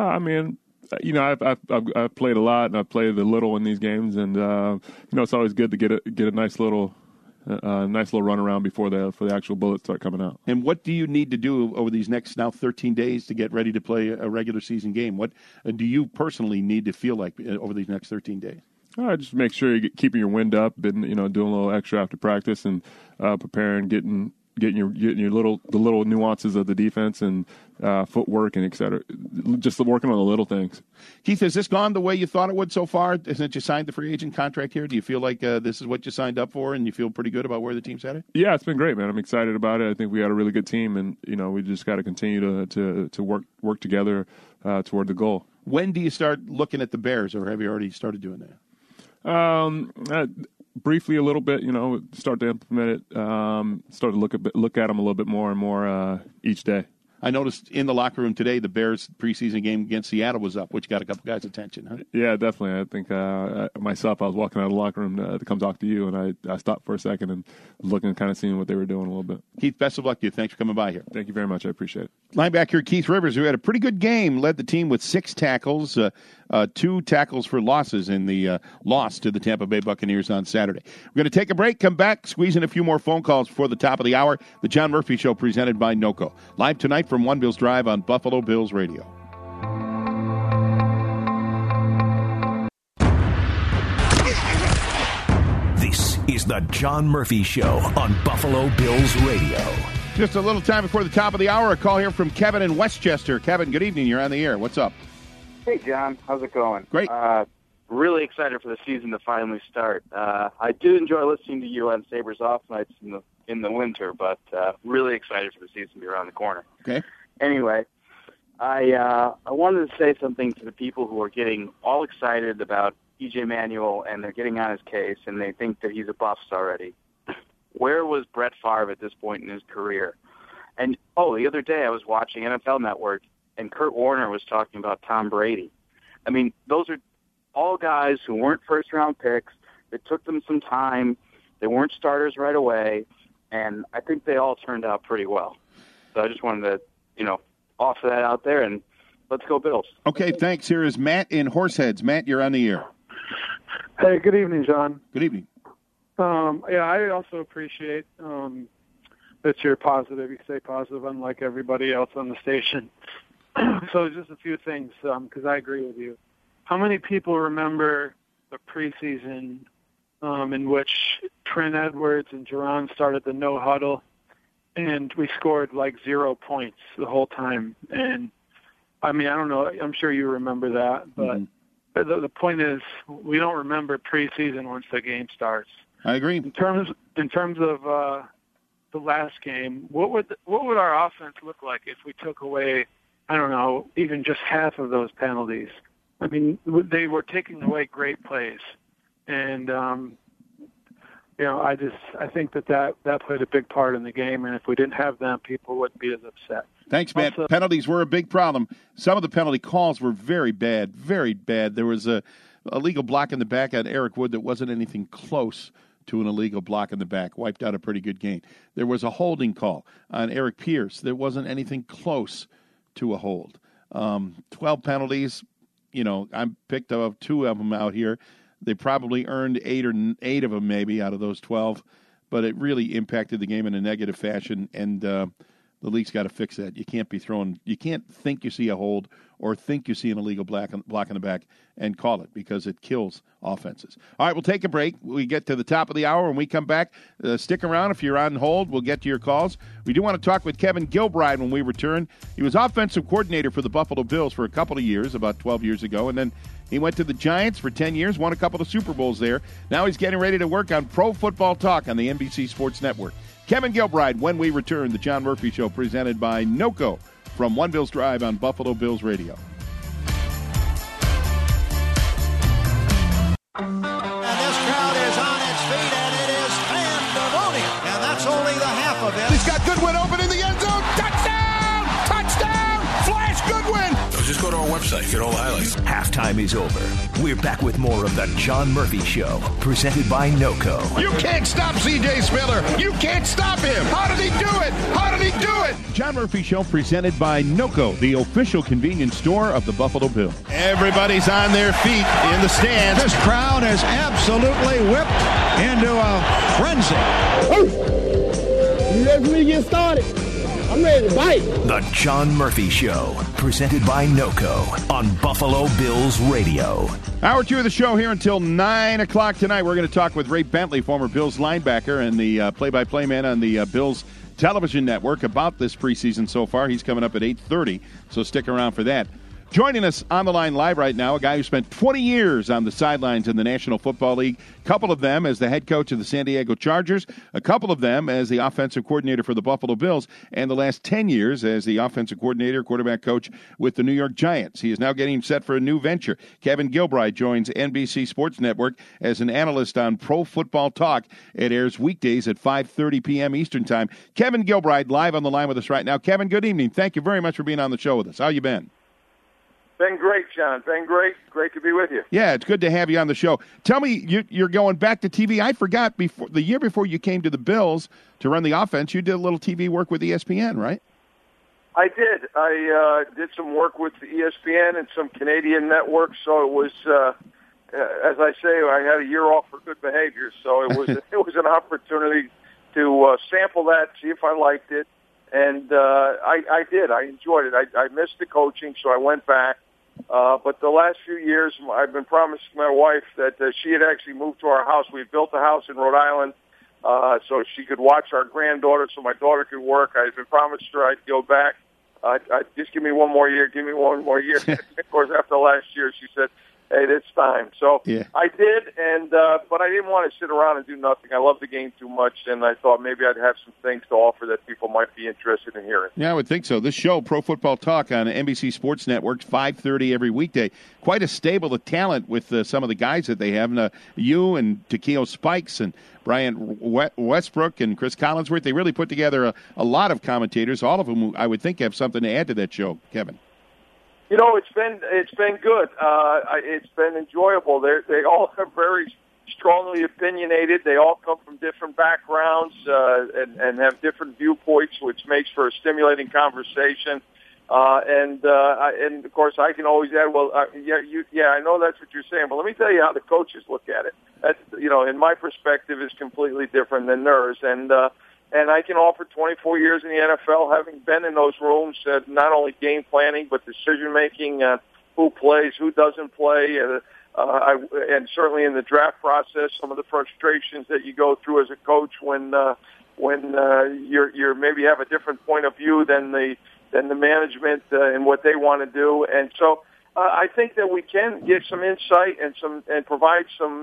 I've played a lot and I've played a little in these games, and it's always good to get a nice little run around before the actual bullets start coming out. And what do you need to do over these next now 13 days to get ready to play a regular season game? What do you personally need to feel like over these next 13 days? Just make sure you're keeping your wind up and doing a little extra after practice and preparing, getting your little nuances of the defense and footwork and et cetera. Just working on the little things. Keith, has this gone the way you thought it would so far? Since you signed the free agent contract here, do you feel like this is what you signed up for, and you feel pretty good about where the team's headed? Yeah, it's been great, man. I'm excited about it. I think we got a really good team, and we just got to continue to work together toward the goal. When do you start looking at the Bears, or have you already started doing that? Briefly, a little bit, start to implement it, start to look at them a little bit more and more each day. I noticed in the locker room today, the Bears preseason game against Seattle was up, which got a couple guys' attention, huh? Yeah, definitely. I think myself, I was walking out of the locker room to come talk to you, and I stopped for a second and looking, kind of seeing what they were doing a little bit. Keith, best of luck to you. Thanks for coming by here. Thank you very much. I appreciate it. Linebacker Keith Rivers, who had a pretty good game, led the team with 6 tackles, 2 tackles for losses in the loss to the Tampa Bay Buccaneers on Saturday. We're going to take a break, come back, squeeze in a few more phone calls before the top of the hour. The John Murphy Show presented by NOCO. Live tonight from One Bills Drive on Buffalo Bills Radio. This is the John Murphy Show on Buffalo Bills Radio. Just a little time before the top of the hour, a call here from Kevin in Westchester. Kevin, good evening. You're on the air. What's up? Hey, John. How's it going? Great. Really excited for the season to finally start. I do enjoy listening to you on Sabres off nights in the winter, but really excited for the season to be around the corner. Okay. Anyway, I wanted to say something to the people who are getting all excited about E.J. Manuel, and they're getting on his case, and they think that he's a bust already. Where was Brett Favre at this point in his career? And, the other day I was watching NFL Network, and Kurt Warner was talking about Tom Brady. I mean, those are all guys who weren't first-round picks. It took them some time. They weren't starters right away, and I think they all turned out pretty well. So I just wanted to, offer that out there, and let's go Bills. Okay, thanks. Here is Matt in Horseheads. Matt, you're on the air. Hey, good evening, John. Good evening. I also appreciate that you're positive. You stay positive, unlike everybody else on the station. So just a few things, because I agree with you. How many people remember the preseason in which Trent Edwards and Jerron started the no huddle, and we scored like 0 points the whole time? And I mean, I don't know. I'm sure you remember that, but the point is, we don't remember preseason once the game starts. I agree. In terms of the last game, what would our offense look like if we took away, I don't know, even just half of those penalties? I mean, they were taking away great plays, and I think that played a big part in the game. And if we didn't have them, people wouldn't be as upset. Thanks, Matt. Also, penalties were a big problem. Some of the penalty calls were very bad, very bad. There was a illegal block in the back on Eric Wood that wasn't anything close to an illegal block in the back. Wiped out a pretty good game. There was a holding call on Eric Pierce. There wasn't anything close to a hold. 12 penalties. I picked up 2 of them out here. They probably earned 8 of them maybe out of those 12, but it really impacted the game in a negative fashion, and the league's got to fix that. You can't you can't think you see a hold or think you see an illegal block in the back and call it, because it kills offenses. All right, we'll take a break. We get to the top of the hour. When we come back, stick around. If you're on hold, we'll get to your calls. We do want to talk with Kevin Gilbride when we return. He was offensive coordinator for the Buffalo Bills for a couple of years, about 12 years ago, and then he went to the Giants for 10 years, won a couple of Super Bowls there. Now he's getting ready to work on Pro Football Talk on the NBC Sports Network. Kevin Gilbride when we return. The John Murphy Show presented by NOCO from One Bills Drive on Buffalo Bills Radio. And this crowd is on its feet, and it is pandemonium. And that's only the half of it. He's got Goodwin open in the end zone. Touchdown! Touchdown! Flash Goodwin! Just go to our website, get all the highlights. Halftime is over. We're back with more of the John Murphy Show, presented by NOCO. You can't stop C.J. Spiller. You can't stop him. How did he do it? How did he do it? John Murphy Show presented by NOCO, the official convenience store of the Buffalo Bills. Everybody's on their feet in the stands. This crowd is absolutely whipped into a frenzy. You ready for me to get started? I'm ready to bite. The John Murphy Show, presented by NOCO on Buffalo Bills Radio. Hour 2 of the show here until 9 o'clock tonight. We're going to talk with Ray Bentley, former Bills linebacker and the play-by-play man on the Bills television network, about this preseason so far. He's coming up at 8:30, so stick around for that. Joining us on the line live right now, a guy who spent 20 years on the sidelines in the National Football League, a couple of them as the head coach of the San Diego Chargers, a couple of them as the offensive coordinator for the Buffalo Bills, and the last 10 years as the offensive coordinator, quarterback coach with the New York Giants. He is now getting set for a new venture. Kevin Gilbride joins NBC Sports Network as an analyst on Pro Football Talk. It airs weekdays at 5:30 p.m. Eastern Time. Kevin Gilbride live on the line with us right now. Kevin, good evening. Thank you very much for being on the show with us. How you been? Been great, John. Been great. Great to be with you. Yeah, it's good to have you on the show. Tell me, you're going back to TV. I forgot, the year before you came to the Bills to run the offense, you did a little TV work with ESPN, right? I did. I did some work with ESPN and some Canadian networks, so it was, as I say, I had a year off for good behavior, so it was it was an opportunity to sample that, see if I liked it, and I did. I enjoyed it. I missed the coaching, so I went back. But the last few years, I've been promising my wife that she had actually moved to our house. We built a house in Rhode Island so she could watch our granddaughter, so my daughter could work. I've been promised her I'd go back. Just give me one more year. Give me one more year. Of course, after last year, she said, hey, it's time. So yeah. I did, and but I didn't want to sit around and do nothing. I love the game too much, and I thought maybe I'd have some things to offer that people might be interested in hearing. Yeah, I would think so. This show, Pro Football Talk on NBC Sports Network, 5:30 every weekday. Quite a stable of talent with some of the guys that they have. And, you and Takeo Spikes and Brian Westbrook and Chris Collinsworth, they really put together a lot of commentators, all of whom I would think have something to add to that show, Kevin. You know, it's been good. It's been enjoyable. They all are very strongly opinionated. They all come from different backgrounds and have different viewpoints, which makes for a stimulating conversation. And of course, I can always add, well, I know that's what you're saying, but let me tell you how the coaches look at it. That's, in my perspective, is completely different than theirs. And I can offer 24 years in the NFL, having been in those rooms, not only game planning but decision making, who plays, who doesn't play, and certainly in the draft process, some of the frustrations that you go through as a coach when you're maybe have a different point of view than the management and what they want to do. And so I think that we can give some insight and provide some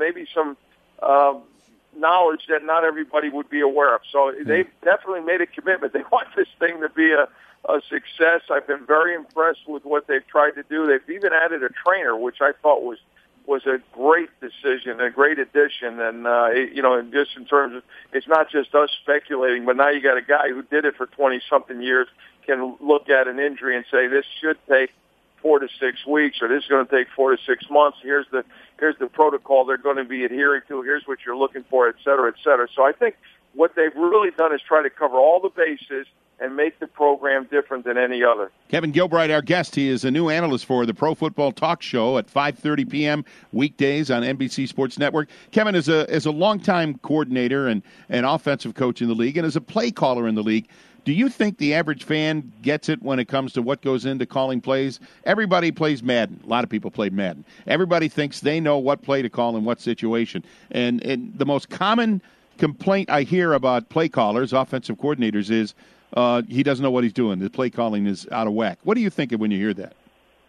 knowledge that not everybody would be aware of. So they've definitely made a commitment. They want this thing to be a success. I've been very impressed with what they've tried to do. They've even added a trainer, which I thought was a great decision, a great addition. And, just in terms of, it's not just us speculating, but now you got a guy who did it for 20-something years, can look at an injury and say, this should take 4 to 6 weeks, or this is going to take 4 to 6 months. Here's the protocol they're going to be adhering to. Here's what you're looking for, et cetera, et cetera. So I think what they've really done is try to cover all the bases and make the program different than any other. Kevin Gilbride, our guest. He is a new analyst for the Pro Football Talk Show at 5:30 p.m. weekdays on NBC Sports Network. Kevin, as a longtime coordinator and an offensive coach in the league and as a play caller in the league, do you think the average fan gets it when it comes to what goes into calling plays? Everybody plays Madden. A lot of people play Madden. Everybody thinks they know what play to call in what situation. And the most common complaint I hear about play callers, offensive coordinators, is he doesn't know what he's doing. The play calling is out of whack. What do you think of when you hear that?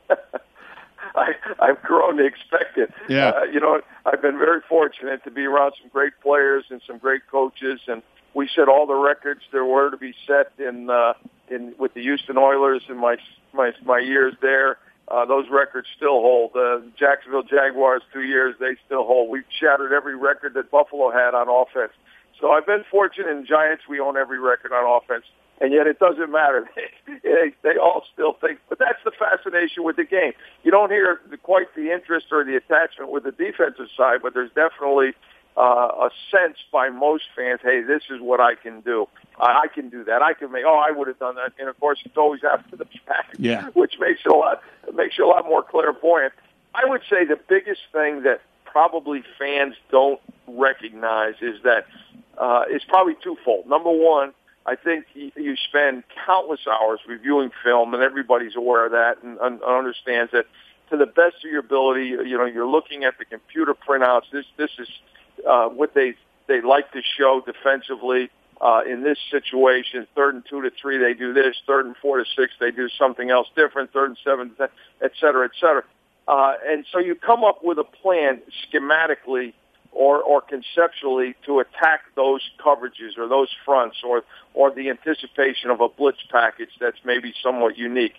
I've grown to expect it. Yeah. I've been very fortunate to be around some great players and some great coaches, and we set all the records there were to be set in with the Houston Oilers in my years there. Those records still hold. Jacksonville Jaguars 2 years, they still hold. We've shattered every record that Buffalo had on offense. So I've been fortunate. In Giants, we own every record on offense. And yet it doesn't matter. They all still think. But that's the fascination with the game. You don't hear quite the interest or the attachment with the defensive side, but there's definitely a sense by most fans, hey, this is what I can do. I can do that. I can make. I would have done that. And of course, it's always after the fact, which makes you a lot more clairvoyant. I would say the biggest thing that probably fans don't recognize is that it's probably twofold. Number one, I think you spend countless hours reviewing film, and everybody's aware of that and understands that to the best of your ability. You're looking at the computer printouts. This is what they like to show defensively in this situation. 3rd and 2 to 3, they do this. 3rd and 4 to 6, they do something else different. 3rd and 7, et cetera, et cetera. And so you come up with a plan schematically or conceptually to attack those coverages or those fronts or the anticipation of a blitz package that's maybe somewhat unique.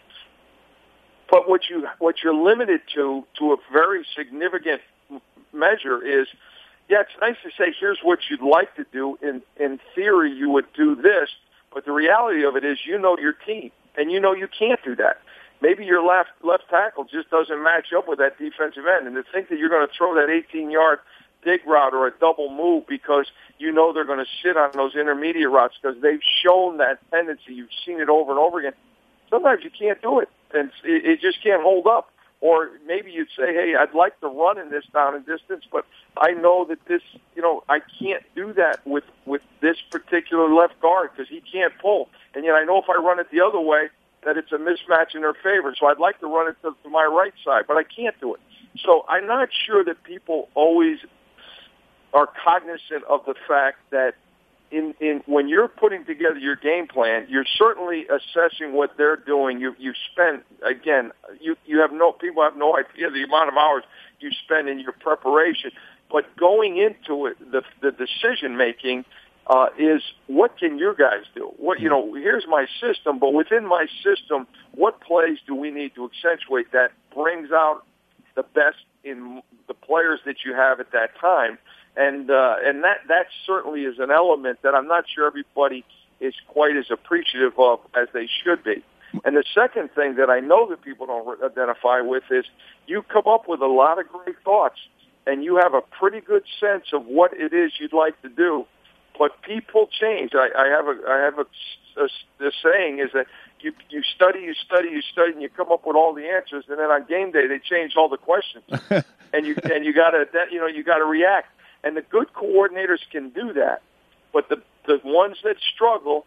But what you're limited to a very significant measure is, it's nice to say here's what you'd like to do. In theory, you would do this, but the reality of it is your team, and you can't do that. Maybe your left tackle just doesn't match up with that defensive end, and to think that you're going to throw that 18-yard dig route or a double move because they're going to sit on those intermediate routes because they've shown that tendency. You've seen it over and over again. Sometimes you can't do it, and it just can't hold up. Or maybe you'd say, hey, I'd like to run in this down and distance, but I know that this, I can't do that with this particular left guard because he can't pull. And yet I know if I run it the other way, that it's a mismatch in their favor. So I'd like to run it to my right side, but I can't do it. So I'm not sure that people always are cognizant of the fact that when you're putting together your game plan, you're certainly assessing what they're doing. You spend, again, people have no idea the amount of hours you spend in your preparation. But going into it, the decision making is what can your guys do? Here's my system, but within my system, what plays do we need to accentuate that brings out the best in the players that you have at that time? And that certainly is an element that I'm not sure everybody is quite as appreciative of as they should be. And the second thing that I know that people don't identify with is you come up with a lot of great thoughts, and you have a pretty good sense of what it is you'd like to do. But people change. I have a saying is that you study, and you come up with all the answers, and then on game day they change all the questions, and you gotta react. And the good coordinators can do that, but the ones that struggle,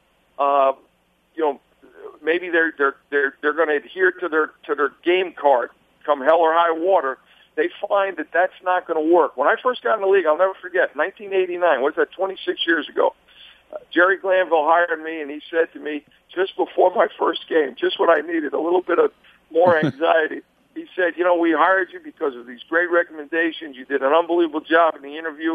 maybe they're going to adhere to their game card, come hell or high water. They find that that's not going to work. When I first got in the league, I'll never forget, 1989, what's that, 26 years ago, Jerry Glanville hired me, and he said to me, just before my first game, just what I needed, a little bit of more anxiety, he said, we hired you because of these great recommendations. You did an unbelievable job in the interview.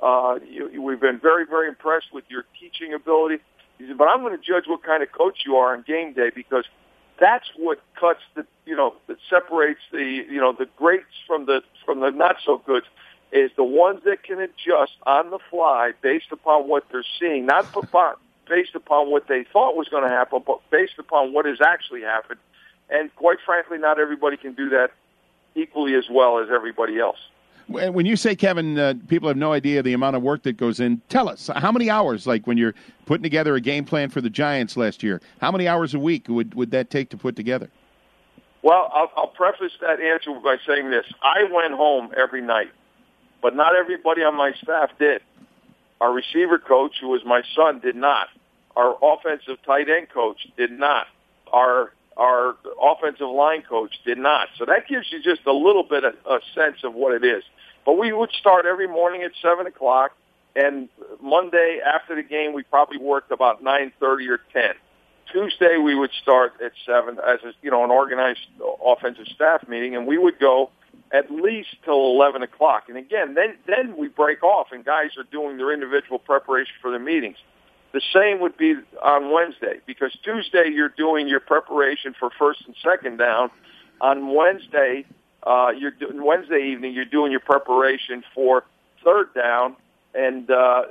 We've been very, very impressed with your teaching ability. He said, but I'm going to judge what kind of coach you are on game day, because that's what cuts that separates the greats from the not so good, is the ones that can adjust on the fly based upon what they're seeing, not based upon what they thought was going to happen, but based upon what has actually happened. And quite frankly, not everybody can do that equally as well as everybody else. When you say, Kevin, people have no idea the amount of work that goes in, tell us, how many hours, like when you're putting together a game plan for the Giants last year, how many hours a week would that take to put together? Well, I'll preface that answer by saying this. I went home every night, but not everybody on my staff did. Our receiver coach, who was my son, did not. Our offensive tight end coach did not. Our offensive line coach did not. So that gives you just a little bit of a sense of what it is. But we would start every morning at 7 o'clock, and Monday after the game we probably worked about 9:30 or 10. Tuesday we would start at 7 as an organized offensive staff meeting, and we would go at least till 11 o'clock. And again, then we break off, and guys are doing their individual preparation for their meetings. The same would be on Wednesday, because Tuesday you're doing your preparation for first and second down. On Wednesday, Wednesday evening you're doing your preparation for third down and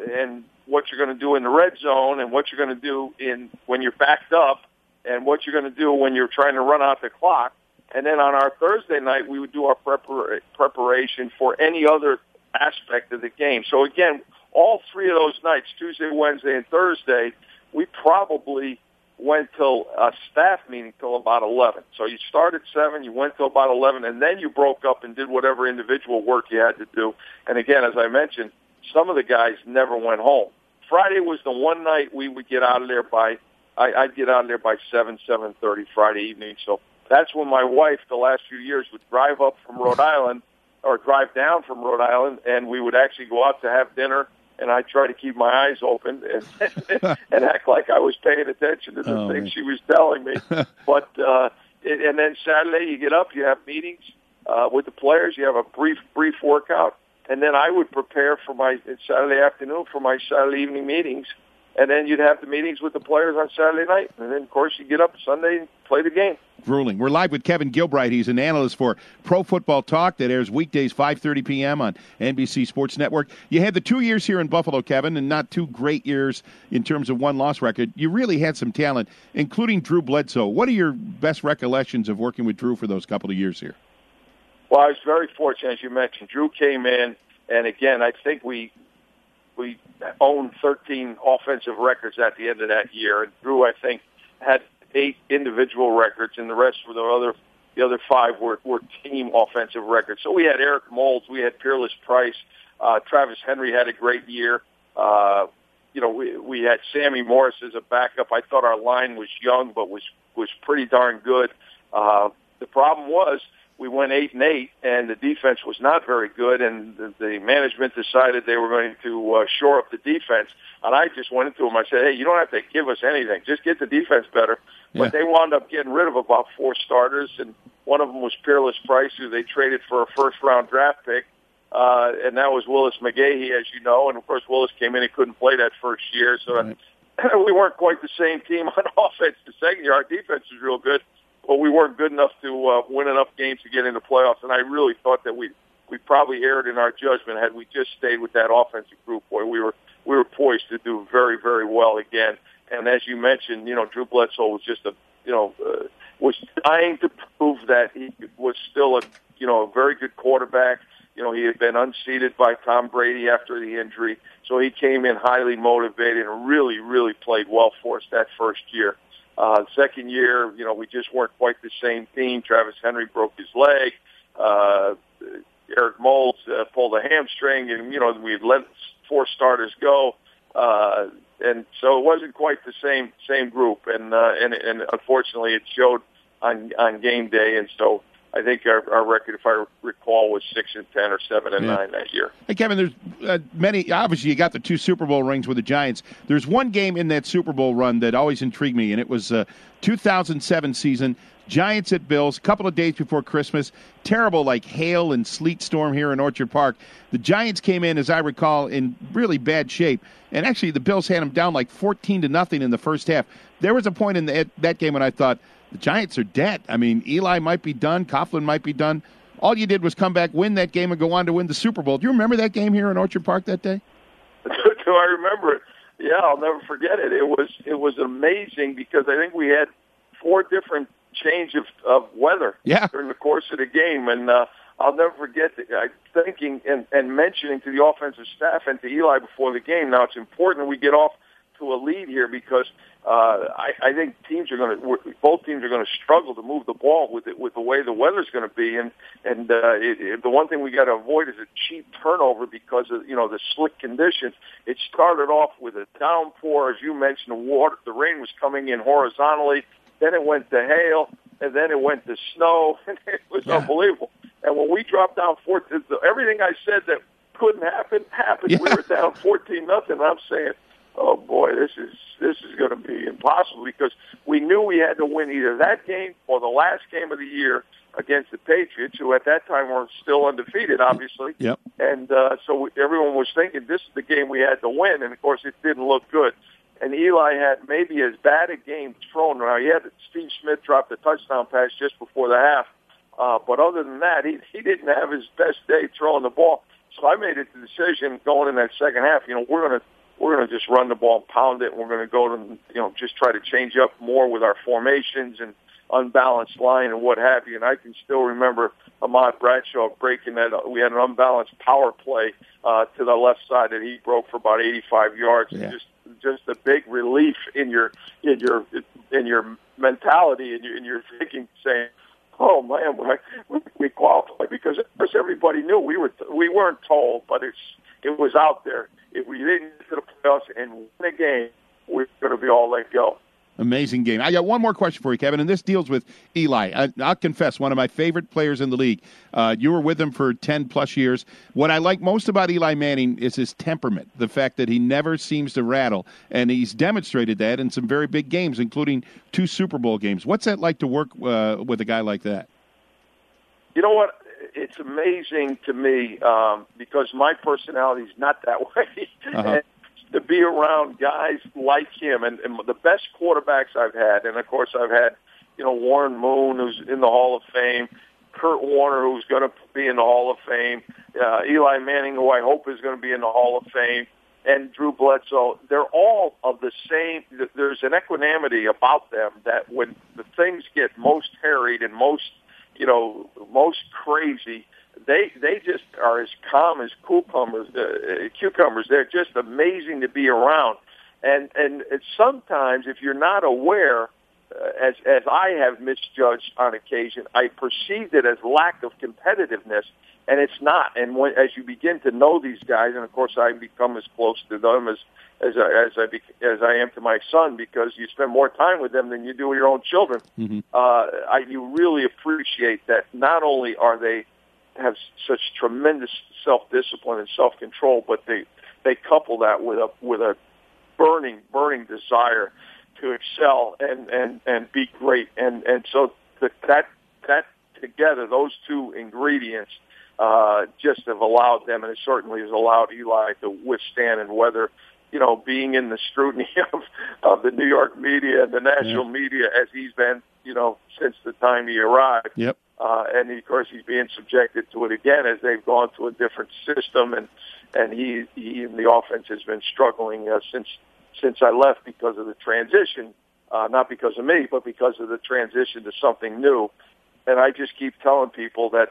what you're going to do in the red zone, and what you're going to do when you're backed up, and what you're going to do when you're trying to run out the clock. And then on our Thursday night, we would do our preparation for any other aspect of the game. So again, all three of those nights, Tuesday, Wednesday, and Thursday, we probably went till a staff meeting till about 11. So you started at 7, you went till about 11, and then you broke up and did whatever individual work you had to do. And again, as I mentioned, some of the guys never went home. Friday was the one night we would get out of there I'd get out of there by 7:30 Friday evening. So that's when my wife, the last few years, would drive up from Rhode Island or drive down from Rhode Island, and we would actually go out to have dinner. And I try to keep my eyes open and act like I was paying attention to the things she was telling me. But and then Saturday you get up, you have meetings with the players, you have a brief workout, and then I would prepare for my Saturday afternoon for my Saturday evening meetings, and then you'd have the meetings with the players on Saturday night, and then of course you get up Sunday and play the game. Grueling. We're live with Kevin Gilbride. He's an analyst for Pro Football Talk that airs weekdays 5:30 p.m. on NBC Sports Network. You had the 2 years here in Buffalo, Kevin, and not 2 great years in terms of one-loss record. You really had some talent, including Drew Bledsoe. What are your best recollections of working with Drew for those couple of years here? Well, I was very fortunate, as you mentioned. Drew came in, and again, I think we owned 13 offensive records at the end of that year. And Drew, I think, had 8 individual records, and the rest were the other 5 were team offensive records. So we had Eric Moulds, we had Peerless Price, Travis Henry had a great year. We had Sammy Morris as a backup. I thought our line was young, but was pretty darn good. The problem was we went 8-8, and the defense was not very good, and the management decided they were going to shore up the defense. And I just went into them. I said, hey, you don't have to give us anything. Just get the defense better. Yeah. But they wound up getting rid of about 4 starters, and one of them was Peerless Price, who they traded for a first-round draft pick, and that was Willis McGahee, as you know. And, of course, Willis came in and couldn't play that first year, so we weren't quite the same team on offense the second year. Our defense was real good, but we weren't good enough to win enough games to get into playoffs. And I really thought that we probably erred in our judgment had we just stayed with that offensive group. Boy, we were poised to do very, very well again. And as you mentioned, Drew Bledsoe was just was trying to prove that he was still a very good quarterback. He had been unseated by Tom Brady after the injury, so he came in highly motivated and really, really played well for us that first year. Second year, we just weren't quite the same team. Travis Henry broke his leg. Eric Moulds pulled a hamstring, and we had let 4 starters go, and so it wasn't quite the same group. And unfortunately, it showed on game day. And so I think our record, if I recall, was 6-10 or 7-9 that year. Hey, Kevin, there's many. Obviously, you got the 2 Super Bowl rings with the Giants. There's one game in that Super Bowl run that always intrigued me, and it was 2007 season. Giants at Bills, a couple of days before Christmas. Terrible, hail and sleet storm here in Orchard Park. The Giants came in, as I recall, in really bad shape. And actually, the Bills had them down 14-0 in the first half. There was a point in that game when I thought, the Giants are dead. I mean, Eli might be done. Coughlin might be done. All you did was come back, win that game, and go on to win the Super Bowl. Do you remember that game here in Orchard Park that day? Do I remember it? Yeah, I'll never forget it. It was amazing because I think we had 4 different change of weather during the course of the game. And I'll never forget thinking and mentioning to the offensive staff and to Eli before the game, now it's important we get off to a lead here because I think both teams are going to struggle to move the ball with the way the weather's going to be, and the one thing we got to avoid is a cheap turnover because of the slick conditions. It started off with a downpour, as you mentioned. The rain was coming in horizontally, then it went to hail, and then it went to snow, and it was unbelievable. And when we dropped down 14, everything I said that couldn't happen happened. Yeah. We were down 14-0, and I'm saying, oh boy, this is going to be impossible because we knew we had to win either that game or the last game of the year against the Patriots, who at that time were still undefeated, obviously. Yep. And so everyone was thinking this is the game we had to win, and of course it didn't look good. And Eli had maybe as bad a game thrown. Now, he had Steve Smith drop the touchdown pass just before the half. But other than that, he didn't have his best day throwing the ball. So I made the decision going in that second half, we're going to just run the ball and pound it, and we're going to go to, just try to change up more with our formations and unbalanced line and what have you. And I can still remember Ahmad Bradshaw breaking that. We had an unbalanced power play to the left side that he broke for about 85 yards. Yeah. Just a big relief in your mentality and in your thinking, saying, "Oh man, we qualified," because of course everybody knew we weren't told, but it was out there. If we didn't get to the playoffs and win a game, we're going to be all let go. Amazing game. I got one more question for you, Kevin, and this deals with Eli. I'll confess, one of my favorite players in the league. You were with him for 10-plus years. What I like most about Eli Manning is his temperament, the fact that he never seems to rattle, and he's demonstrated that in some very big games, including 2 Super Bowl games. What's that like to work with a guy like that? You know what? It's amazing to me because my personality is not that way. Uh-huh. To be around guys like him and the best quarterbacks I've had, and of course I've had, Warren Moon, who's in the Hall of Fame, Kurt Warner, who's going to be in the Hall of Fame, Eli Manning, who I hope is going to be in the Hall of Fame, and Drew Bledsoe. They're all of the same. There's an equanimity about them that when the things get most harried and most crazy, they just are as calm as cucumbers. They're just amazing to be around. And sometimes if you're not aware, as I have misjudged on occasion, I perceived it as lack of competitiveness, and it's not. And as you begin to know these guys, and of course I become as close to them as I am to my son, because you spend more time with them than you do with your own children. Mm-hmm. You really appreciate that not only are they have such tremendous self-discipline and self-control, but they couple that with a burning desire to excel and be great, and so that together, those two ingredients just have allowed them, and it certainly has allowed Eli to withstand and weather, being in the scrutiny of the New York media and the national media as he's been, since the time he arrived. Yep. And of course he's being subjected to it again as they've gone to a different system, and he and the offense has been struggling since I left because of the transition, not because of me, but because of the transition to something new. And I just keep telling people that,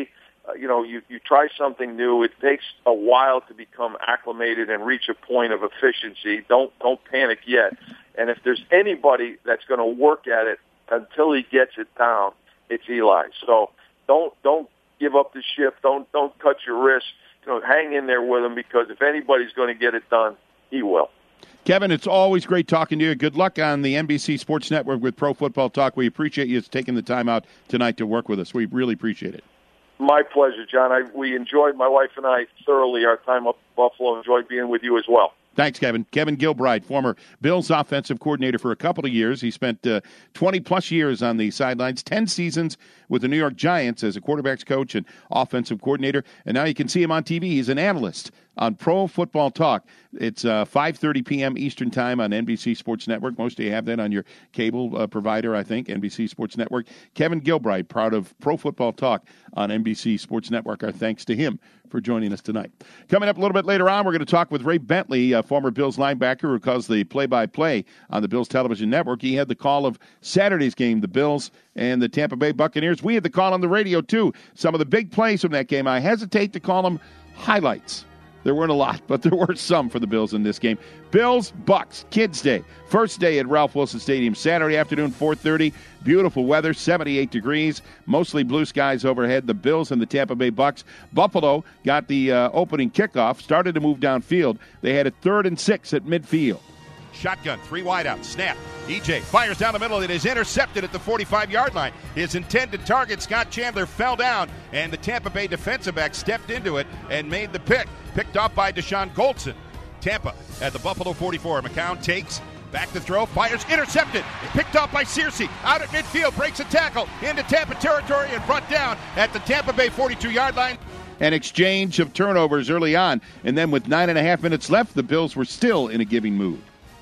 you try something new. It takes a while to become acclimated and reach a point of efficiency. Don't panic yet. And if there's anybody that's going to work at it until he gets it down, it's Eli. So don't give up the ship. Don't cut your wrist. Hang in there with him, because if anybody's going to get it done, he will. Kevin, it's always great talking to you. Good luck on the NBC Sports Network with Pro Football Talk. We appreciate you taking the time out tonight to work with us. We really appreciate it. My pleasure, John. We enjoyed, my wife and I, thoroughly our time up in Buffalo. Enjoyed being with you as well. Thanks, Kevin. Kevin Gilbride, former Bills offensive coordinator for a couple of years. He spent 20-plus years on the sidelines, 10 seasons with the New York Giants as a quarterback's coach and offensive coordinator. And now you can see him on TV. He's an analyst on Pro Football Talk. It's 5:30 p.m. Eastern Time on NBC Sports Network. Most of you have that on your cable provider, I think, NBC Sports Network. Kevin Gilbride, proud of Pro Football Talk on NBC Sports Network. Our thanks to him for joining us tonight. Coming up a little bit later on, we're going to talk with Ray Bentley, former Bills linebacker who calls the play-by-play on the Bills television network. He had the call of Saturday's game, the Bills and the Tampa Bay Buccaneers. We had the call on the radio, too. Some of the big plays from that game, I hesitate to call them highlights. There weren't a lot, but there were some for the Bills in this game. Bills, Bucks, Kids Day. First day at Ralph Wilson Stadium, Saturday afternoon, 4:30. Beautiful weather, 78 degrees, mostly blue skies overhead. The Bills and the Tampa Bay Bucks. Buffalo got the opening kickoff, started to move downfield. They had a 3rd and 6 at midfield. Shotgun, 3 wide out, snap. EJ fires down the middle. It is intercepted at the 45-yard line. His intended target, Scott Chandler, fell down, and the Tampa Bay defensive back stepped into it and made the pick. Picked off by Deshaun Goldson. Tampa at the Buffalo 44. McCown takes, back to throw, fires, intercepted. Picked off by Searcy, out at midfield, breaks a tackle into Tampa territory and brought down at the Tampa Bay 42-yard line. An exchange of turnovers early on, and then with 9.5 minutes left, the Bills were still in a giving mood.